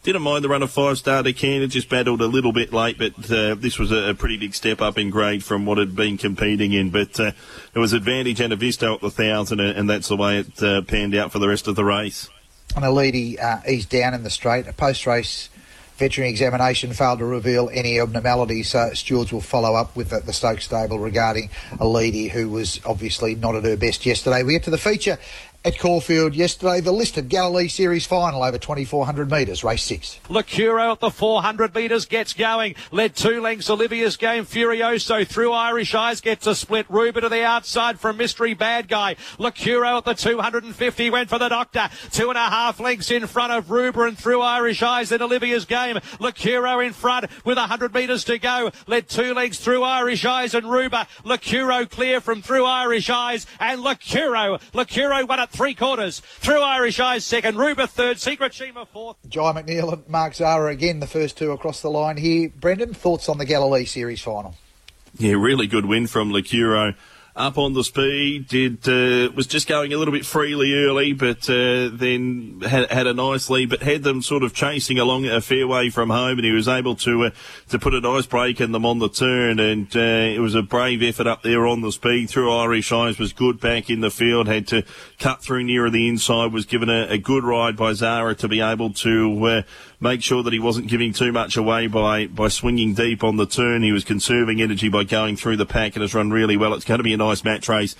Didn't mind the run of 5-star Decanter, just battled a little bit late, but this was a pretty big step up in grade from what it had been competing in. But it was Advantage and a Visto at the 1,000, and that's the way it panned out for the rest of the race. And a lead, he's down in the straight. A post-race veterinary examination failed to reveal any abnormalities, so stewards will follow up with the Stokes stable regarding a leadie who was obviously not at her best yesterday. We get to the feature at Caulfield yesterday, the listed Galilee Series final over 2,400 metres, race 6. Lacuro at the 400 metres gets going. Led 2 lengths. Olivia's Game Furioso through Irish Eyes gets a split. Ruba to the outside from Mystery Bad Guy. Lacuro at the 250 went for the Doctor. 2.5 lengths in front of Ruba and through Irish Eyes. Then Olivia's Game. Lacuro in front with 100 metres to go. Led 2 lengths through Irish Eyes and Ruba. Lacuro clear from through Irish Eyes and Lacuro won at 3/4 through Irish Eyes second, Ruba third, Secret Shima fourth. Jai McNeil and Mark Zara again, the first two across the line here. Brendan, thoughts on the Galilee Series final? Yeah, really good win from Lacuro. Up on the speed, was just going a little bit freely early, but then had a nice lead, but had them sort of chasing along a fair way from home, and he was able to put a nice break in them on the turn, and it was a brave effort up there on the speed. Through Irish Eyes was good back in the field, had to cut through nearer the inside, was given a good ride by Zara to be able to make sure that he wasn't giving too much away by swinging deep on the turn. He was conserving energy by going through the pack and has run really well. It's going to be a nice match race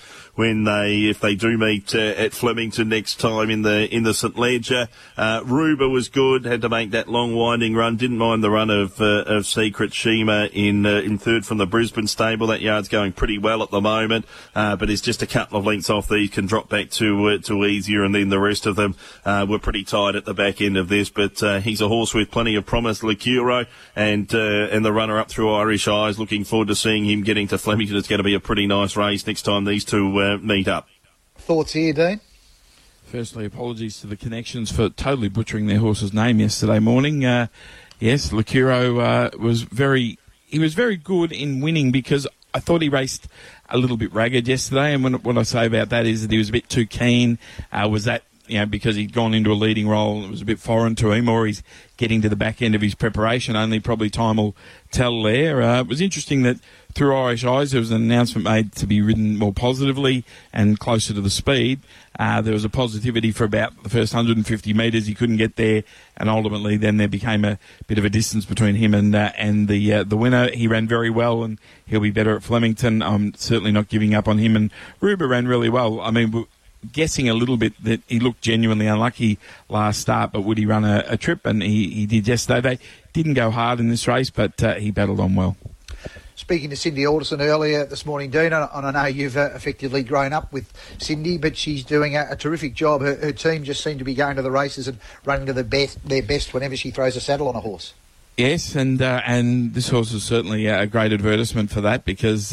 if they do meet at Flemington next time in the St Ledger. Ruba was good, had to make that long winding run. Didn't mind the run of Secret Shima in third from the Brisbane stable. That yard's going pretty well at the moment, but it's just a couple of lengths off these, can drop back to easier, and then the rest of them were pretty tight at the back end of this. But he's a horse with plenty of promise, Lacuro, and the runner up through Irish Eyes. Looking forward to seeing him getting to Flemington. It's going to be a pretty nice race next time these two meet up. Thoughts here, Dean? Firstly, apologies to the Connections for totally butchering their horse's name yesterday morning. Yes, Lacuro was very good in winning, because I thought he raced a little bit ragged yesterday, and what I say about that is that he was a bit too keen. Was that because he'd gone into a leading role and it was a bit foreign to him, or he's getting to the back end of his preparation? Only probably time will tell there. It was interesting that through Irish Eyes there was an announcement made to be ridden more positively and closer to the speed. There was a positivity for about the first 150 metres. He couldn't get there, and ultimately then there became a bit of a distance between him and the winner. He ran very well, and he'll be better at Flemington. I'm certainly not giving up on him. And Ruba ran really well. I mean, guessing a little bit that he looked genuinely unlucky last start, but would he run a trip? And he did yesterday. They didn't go hard in this race, but he battled on well. Speaking to Cindy Alderson earlier this morning, Dean, and I know you've effectively grown up with Cindy, but she's doing a terrific job. Her team just seem to be going to the races and running to their best whenever she throws a saddle on a horse. Yes, and this horse is certainly a great advertisement for that, because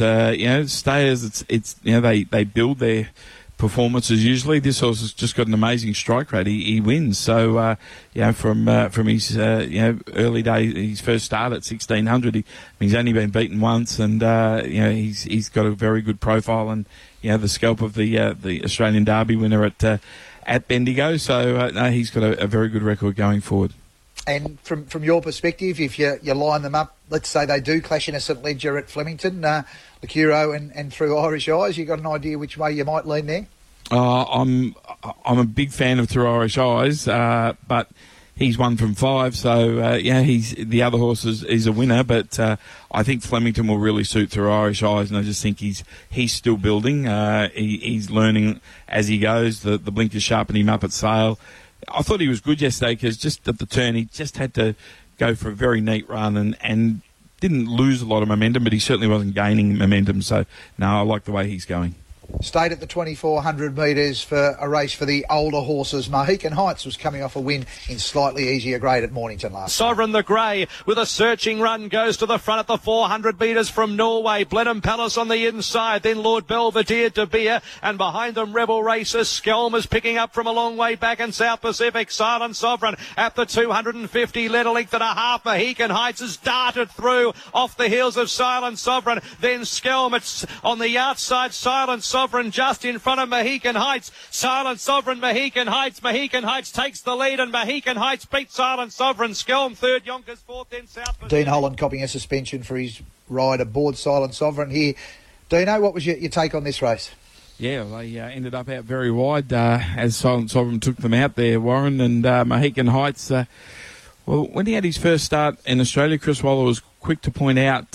stayers, it's they build their performances usually. This horse has just got an amazing strike rate. He wins. So from his early days, his first start at 1,600, he's only been beaten once, and he's got a very good profile, and the scalp of the Australian Derby winner at Bendigo. So he's got a very good record going forward. And from your perspective, if you line them up, let's say they do clash in a St Ledger at Flemington, Lacuro and through Irish Eyes, you got an idea which way you might lean there? I'm a big fan of Through Irish Eyes, but he's 1 from 5, so he's the other horse is a winner. But I think Flemington will really suit Through Irish Eyes, and I just think he's still building. He's learning as he goes. The blinkers sharpen him up at Sale. I thought he was good yesterday, because just at the turn he just had to go for a very neat run and didn't lose a lot of momentum, but he certainly wasn't gaining momentum. So, no, I like the way he's going. Stayed at the 2,400 metres for a race for the older horses. Mohican Heights was coming off a win in slightly easier grade at Mornington last night. Sovereign the Grey with a searching run goes to the front at the 400 metres from Norway. Blenheim Palace on the inside, then Lord Belvedere de Beer, and behind them Rebel Racer. Skelm is picking up from a long way back in South Pacific. Silent Sovereign at the 250, led a length and a half. Mohican Heights has darted through off the heels of Silent Sovereign. Then Skelm, it's on the outside. Silent Sovereign Sovereign just in front of Mohican Heights. Silent Sovereign, Mohican Heights. Mohican Heights takes the lead, and Mohican Heights beats Silent Sovereign. Skelm third, Yonkers fourth, then South Pacific. Dean Holland copying a suspension for his ride aboard Silent Sovereign here. Dino, what was your take on this race? Yeah, they ended up out very wide as Silent Sovereign took them out there, Warren, and Mohican Heights. Well, when he had his first start in Australia, Chris Waller was quick to point out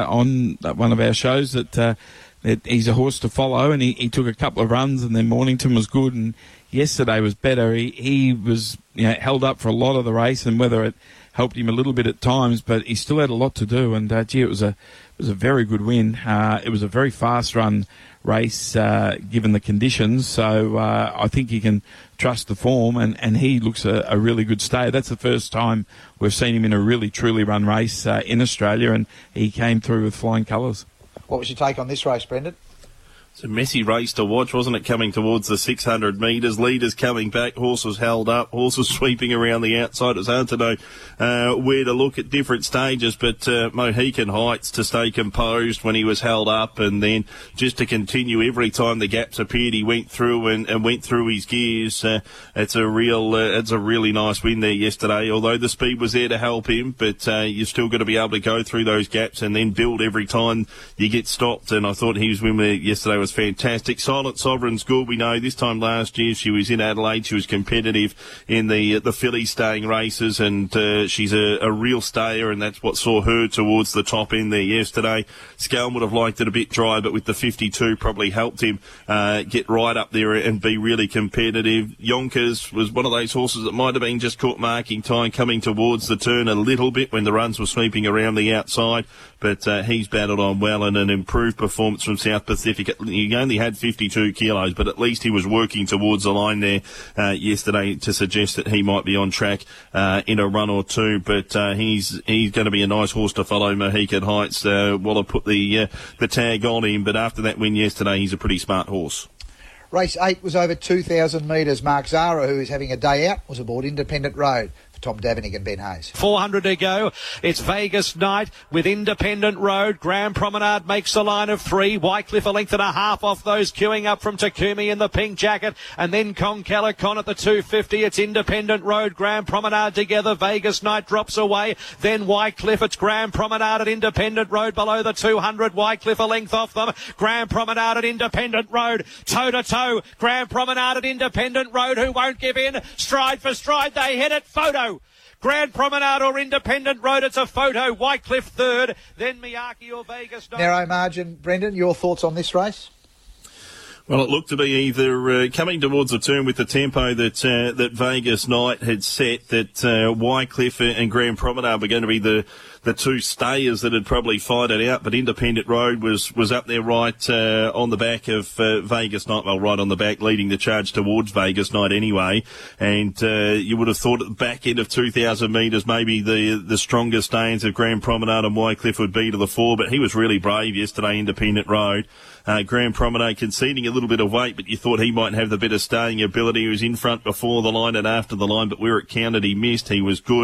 on one of our shows that he's a horse to follow, and he took a couple of runs, and then Mornington was good, and yesterday was better. He was held up for a lot of the race, and whether it helped him a little bit at times, but he still had a lot to do, and it was a very good win. It was a very fast run race given the conditions, so I think he can trust the form, and he looks a really good stayer. That's the first time we've seen him in a really truly run race in Australia, and he came through with flying colours. What was your take on this race, Brendan? It's a messy race to watch, wasn't it, coming towards the 600 metres. Leaders coming back, horses held up, horses sweeping around the outside. It's hard to know where to look at different stages, but Mohican Heights to stay composed when he was held up, and then just to continue every time the gaps appeared, he went through and went through his gears. It's a really nice win there yesterday, although the speed was there to help him, but you've still got to be able to go through those gaps and then build every time you get stopped, and I thought his win there yesterday was fantastic. Silent Sovereign's good. We know this time last year she was in Adelaide. She was competitive in the filly staying races, and she's a real stayer, and that's what saw her towards the top end there yesterday. Skelm would have liked it a bit dry, but with the 52 probably helped him get right up there and be really competitive. Yonkers was one of those horses that might have been just caught marking time coming towards the turn a little bit when the runs were sweeping around the outside, but he's battled on well, and an improved performance from South Pacific. He only had 52 kilos, but at least he was working towards the line there yesterday to suggest that he might be on track in a run or two. But he's going to be a nice horse to follow, Mohican Heights. Waller put the tag on him, but after that win yesterday, he's a pretty smart horse. Race 8 was over 2,000 metres. Mark Zara, who is having a day out, was aboard Independent Road. Tom Davening and Ben Hayes. 400 to go. It's Vegas Night with Independent Road. Grand Promenade makes a line of 3. Wycliffe a length and a half off those queuing up from Takumi in the pink jacket. And then Concalicon at the 250. It's Independent Road. Grand Promenade together. Vegas Night drops away. Then Wycliffe. It's Grand Promenade at Independent Road below the 200. Wycliffe a length off them. Grand Promenade at Independent Road. Toe to toe. Grand Promenade at Independent Road, who won't give in. Stride for stride. They hit it. Photo. Grand Promenade or Independent Road, it's a photo. Wycliffe third, then Miyake or Vegas Night. Narrow margin. Brendan, your thoughts on this race? Well, it looked to be either coming towards the turn with the tempo that Vegas Night had set, that Wycliffe and Grand Promenade were going to be the two stayers that had probably fight it out, but Independent Road was up there right on the back of Vegas Night, well, right on the back, leading the charge towards Vegas Night anyway, and you would have thought at the back end of 2,000 metres maybe the strongest stayers of Grand Promenade and Wycliffe would be to the fore, but he was really brave yesterday, Independent Road. Grand Promenade conceding a little bit of weight, but you thought he might have the better staying ability. He was in front before the line and after the line, but where it counted he missed. He was good.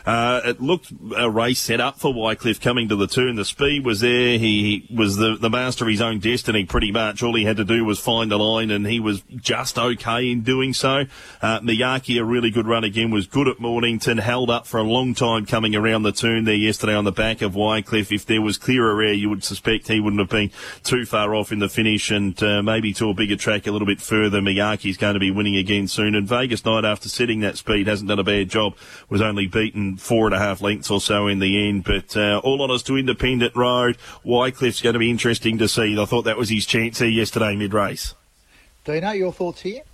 It looked a race set up for Wycliffe coming to the turn. The speed was there. He was the master of his own destiny pretty much. All he had to do was find a line, and he was just okay in doing so. Miyake, a really good run again, was good at Mornington, held up for a long time coming around the turn there yesterday on the back of Wycliffe. If there was clearer air, you would suspect he wouldn't have been too far off in the finish, and maybe to a bigger track a little bit further. Miyake's going to be winning again soon, and Vegas Night, after setting that speed, hasn't done a bad job. Was only beaten 4.5 lengths or so in the end, but all on us to Independent Road. Wycliffe's going to be interesting to see. I thought that was his chance there yesterday mid-race. Dino, your thoughts here?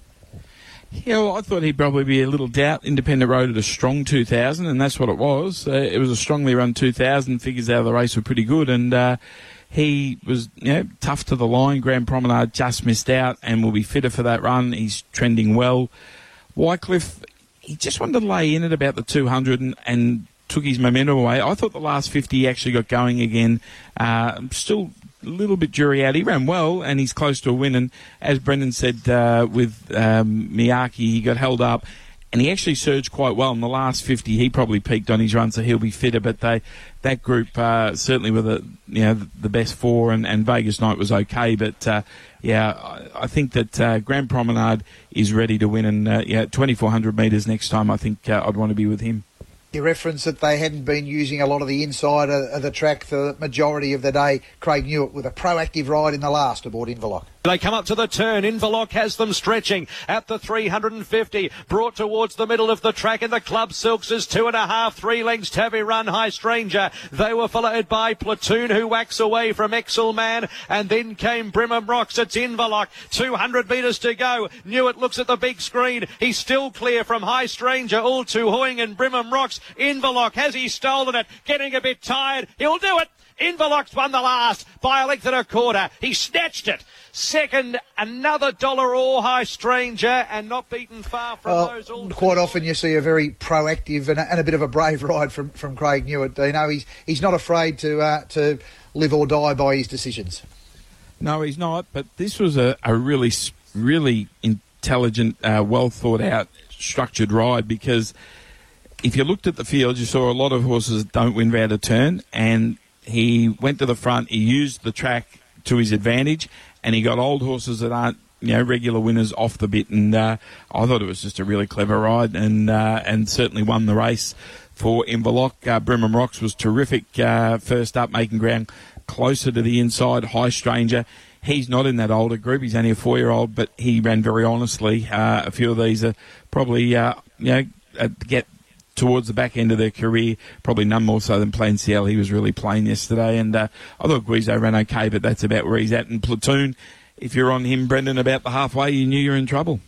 Yeah, well, I thought he'd probably be a little doubt. Independent Road at a strong 2,000, and that's what it was. It was a strongly run 2,000. Figures out of the race were pretty good, and he was tough to the line. Grand Promenade just missed out and will be fitter for that run. He's trending well. Wycliffe, he just wanted to lay in at about the 200 and took his momentum away. I thought the last 50 he actually got going again. Still a little bit jury out. He ran well and he's close to a win. And as Brendan said with Miyake, he got held up. and he actually surged quite well in the last 50. He probably peaked on his run, so he'll be fitter. But that group certainly were the best four, and Vegas Night was okay. But I think that Grand Promenade is ready to win, and 2,400 metres next time. I think I'd want to be with him. You referenced that they hadn't been using a lot of the inside of the track for the majority of the day. Craig Newitt with a proactive ride in the last aboard Inverloch. They come up to the turn. Inverloch has them stretching at the 350. Brought towards the middle of the track in the Club Silks is 2.5, 3 lengths. Tabby Run, High Stranger. They were followed by Platoon, who whacks away from Excelman. And then came Brimham Rocks. It's Inverloch. 200 metres to go. Newitt looks at the big screen. He's still clear from High Stranger. All Too Hoying and Brimham Rocks. Inverloch, has he stolen it? Getting a bit tired. He'll do it. Inverloch's won the last by a length and a quarter. He snatched it. Second, another dollar all High Stranger, and not beaten far from those. All quite often you see a very proactive and a bit of a brave ride from Craig Newitt. You know, he's not afraid to live or die by his decisions. No, he's not. But this was a really, really intelligent, well thought out, structured ride, because if you looked at the field, you saw a lot of horses that don't win round a turn, and he went to the front. He used the track to his advantage, and he got old horses that aren't regular winners off the bit. And I thought it was just a really clever ride, and certainly won the race for Inverloch. Brimham Rocks was terrific first up, making ground closer to the inside. High Stranger, he's not in that older group. He's only a 4-year-old, but he ran very honestly. A few of these are probably get towards the back end of their career, probably none more so than Plan CL. He was really playing yesterday, and I thought Guizzo ran okay, but that's about where he's at. And Platoon, if you're on him, Brendan, about the halfway, you knew you were in trouble.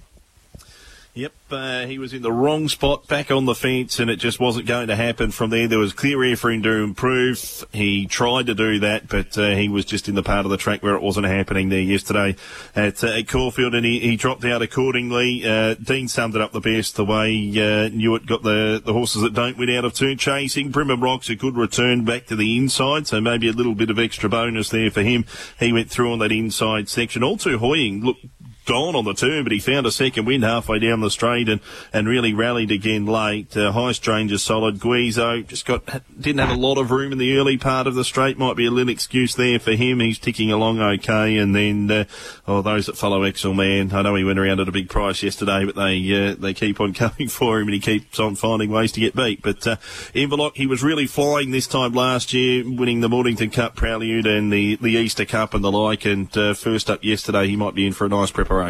Yep, he was in the wrong spot, back on the fence, and it just wasn't going to happen from there. There was clear air for him to improve. He tried to do that, but he was just in the part of the track where it wasn't happening there yesterday at Caulfield, and he dropped out accordingly. Dean summed it up the best, the way Newitt got the horses that don't win out of turn chasing. Brimham Rocks, a good return back to the inside, so maybe a little bit of extra bonus there for him. He went through on that inside section. All Too Hoying, look, gone on the turn, but he found a second wind halfway down the straight and really rallied again late. High Stranger solid. Guizzo just didn't have a lot of room in the early part of the straight. Might be a little excuse there for him. He's ticking along okay. And then those that follow Excelman, I know he went around at a big price yesterday, but they keep on coming for him, and he keeps on finding ways to get beat. But Inverloch, he was really flying this time last year, winning the Mornington Cup Prelude and the Easter Cup and the like. And first up yesterday, he might be in for a nice preparation.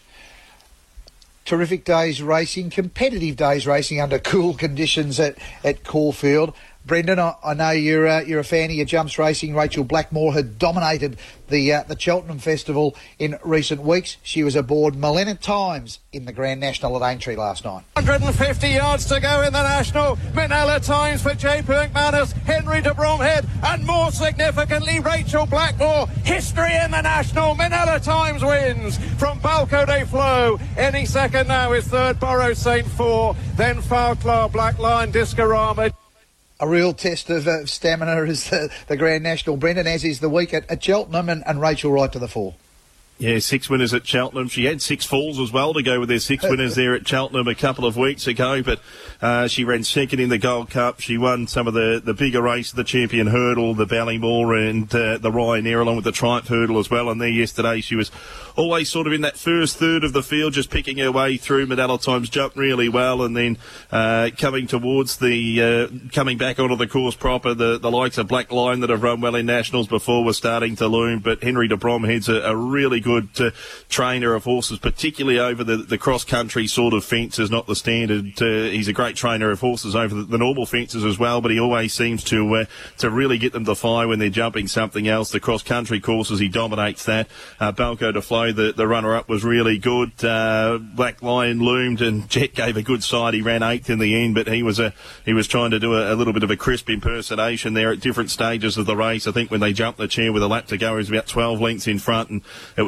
Terrific days racing, competitive days racing under cool conditions at Caulfield. Brendan, I know you're a fan of your jumps racing. Rachel Blackmore had dominated the Cheltenham Festival in recent weeks. She was aboard Millennium Times in the Grand National at Aintree last night. 150 yards to go in the National. Minella Times for J. McManus, Henry de Bromhead, and more significantly, Rachel Blackmore. History in the National. Minella Times wins from Balco de Flo. Any second now is third, Burrow St. 4, then Falklar, Black Lion, Discorama. A real test of stamina is the Grand National, Brendan, as is the week at Cheltenham, and Rachel right to the fore. Yeah, 6 winners at Cheltenham. She had 6 falls as well to go with their 6 winners there at Cheltenham a couple of weeks ago, but she ran second in the Gold Cup. She won some of the bigger races, the Champion Hurdle, the Ballymore, and the Ryanair, along with the Triumph Hurdle as well. And there yesterday she was always sort of in that first third of the field, just picking her way through. Minella Times jumped really well, and then coming towards coming back onto the course proper, the likes of Black Lion that have run well in Nationals before were starting to loom. But Henry de Bromhead's a really good trainer of horses, particularly over the cross-country sort of fences, not the standard. He's a great trainer of horses over the normal fences as well, but he always seems to really get them to fire when they're jumping something else. The cross-country courses, he dominates that. Balco de Flo, the runner-up, was really good. Black Lion loomed, and Jet gave a good side. He ran 8th in the end, but he was trying to do a little bit of a crisp impersonation there at different stages of the race. I think when they jumped the chair with a lap to go, he was about 12 lengths in front, and it was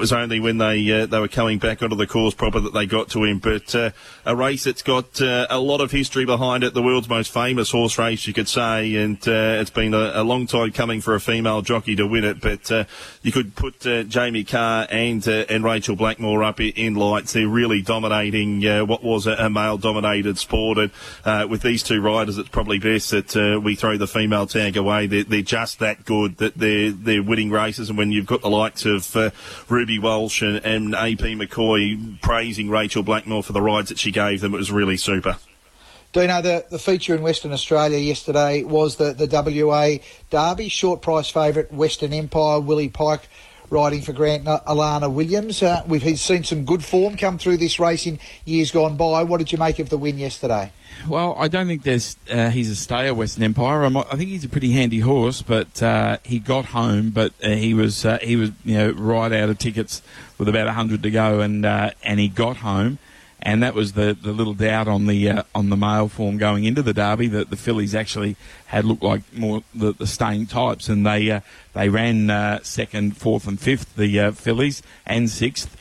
was only when they were coming back onto the course proper that they got to him. But a race that's got a lot of history behind it, the world's most famous horse race, you could say, and it's been a long time coming for a female jockey to win it. But you could put Jamie Carr and Rachel Blackmore up in lights. They're really dominating what was a male-dominated sport. And with these two riders, it's probably best that we throw the female tag away. They're just that good that they're winning races. And when you've got the likes of Ruby Walsh and AP McCoy praising Rachel Blackmore for the rides that she gave them, it was really super. Dino, the feature in Western Australia yesterday was the WA Derby. Short price favourite Western Empire, Willie Pike riding for Grant Alana Williams. We've seen some good form come through this race in years gone by. What did you make of the win yesterday? Well, I don't think he's a stayer, Western Empire. I think he's a pretty handy horse, but he got home, but he was right out of tickets with about 100 to go, and he got home. And that was the little doubt on the male form going into the Derby, that the fillies actually had looked like more the staying types, and they ran second, fourth, and fifth, the fillies, and sixth.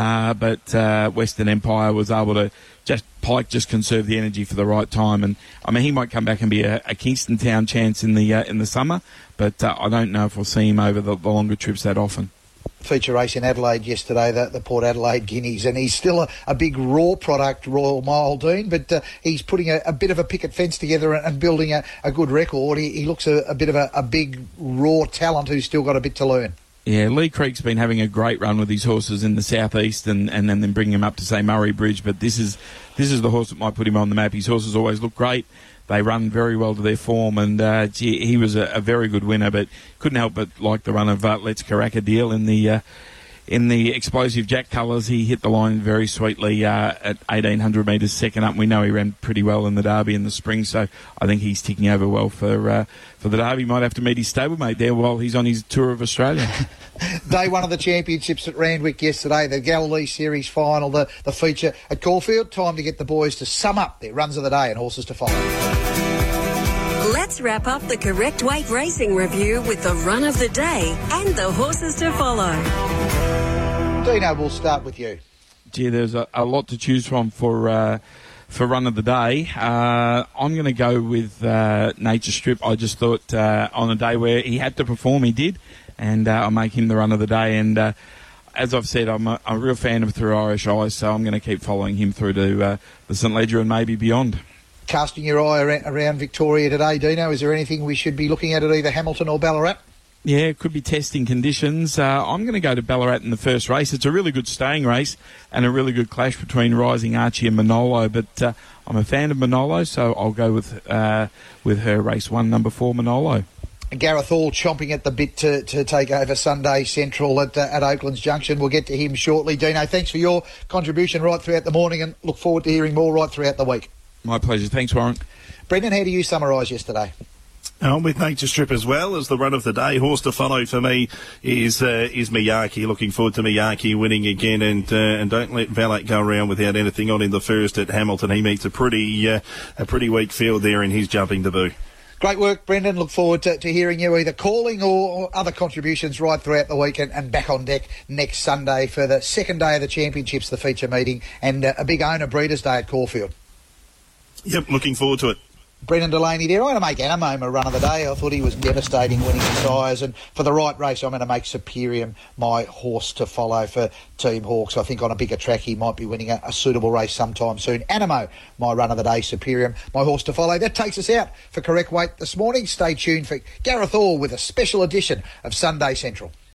But Western Empire was able to Pike just conserve the energy for the right time, and I mean he might come back and be a Kingston Town chance in the summer, but I don't know if we'll see him over the longer trips that often. Feature race in Adelaide yesterday, the Port Adelaide Guineas, and he's still a big raw product, Royal Mile, Dean, but he's putting a bit of a picket fence together and building a good record. He looks a bit of a big raw talent who's still got a bit to learn. Yeah, Lee Creek's been having a great run with his horses in the southeast, and then bringing him up to, say, Murray Bridge, but this is the horse that might put him on the map. His horses always look great. They run very well to their form, and he was a very good winner, but couldn't help but like the run of Let's Karaka Deal in the explosive Jack colours. He hit the line very sweetly at 1,800 metres second up. We know he ran pretty well in the Derby in the spring, so I think he's ticking over well for the Derby. Might have to meet his stablemate there while he's on his tour of Australia. Day one of the championships at Randwick yesterday, the Galilee Series final, the feature at Caulfield. Time to get the boys to sum up their runs of the day and horses to follow. Let's wrap up the Correct Weight Racing review with the run of the day and the horses to follow. Dino, we'll start with you. Gee, there's a lot to choose from for run of the day. I'm going to go with Nature Strip. I just thought on a day where he had to perform, he did, and I'll make him the run of the day. And as I've said, I'm a real fan of Through Irish Eyes, so I'm going to keep following him through to the St Ledger and maybe beyond. Casting your eye around Victoria today, Dino, is there anything we should be looking at either Hamilton or Ballarat? Yeah, it could be testing conditions. I'm going to go to Ballarat in the first race. It's a really good staying race and a really good clash between Rising Archie and Manolo, but I'm a fan of Manolo, so I'll go with her race 1, number 4, Manolo. Gareth Hall chomping at the bit to take over Sunday Central at Oaklands Junction. We'll get to him shortly. Dino, thanks for your contribution right throughout the morning, and look forward to hearing more right throughout the week. My pleasure. Thanks, Warren. Brendan, how do you summarise yesterday? With Nature Strip as well as the run of the day. Horse to follow for me is Miyake. Looking forward to Miyake winning again, and don't let Valet go around without anything on in the first at Hamilton. He meets a pretty weak field there in his jumping debut. Great work, Brendan. Look forward to hearing you either calling or other contributions right throughout the week, and back on deck next Sunday for the second day of the championships, the feature meeting, and a big owner Breeders' Day at Caulfield. Yep, looking forward to it. Brendan Delaney there. I'm going to make Animo a run of the day. I thought he was devastating winning the sires, and for the right race I'm going to make Superior my horse to follow for Team Hawkes. I think on a bigger track he might be winning a suitable race sometime soon. Animo, my run of the day. Superior, my horse to follow. That takes us out for Correct Weight this morning. Stay tuned for Gareth Hall with a special edition of Sunday Central.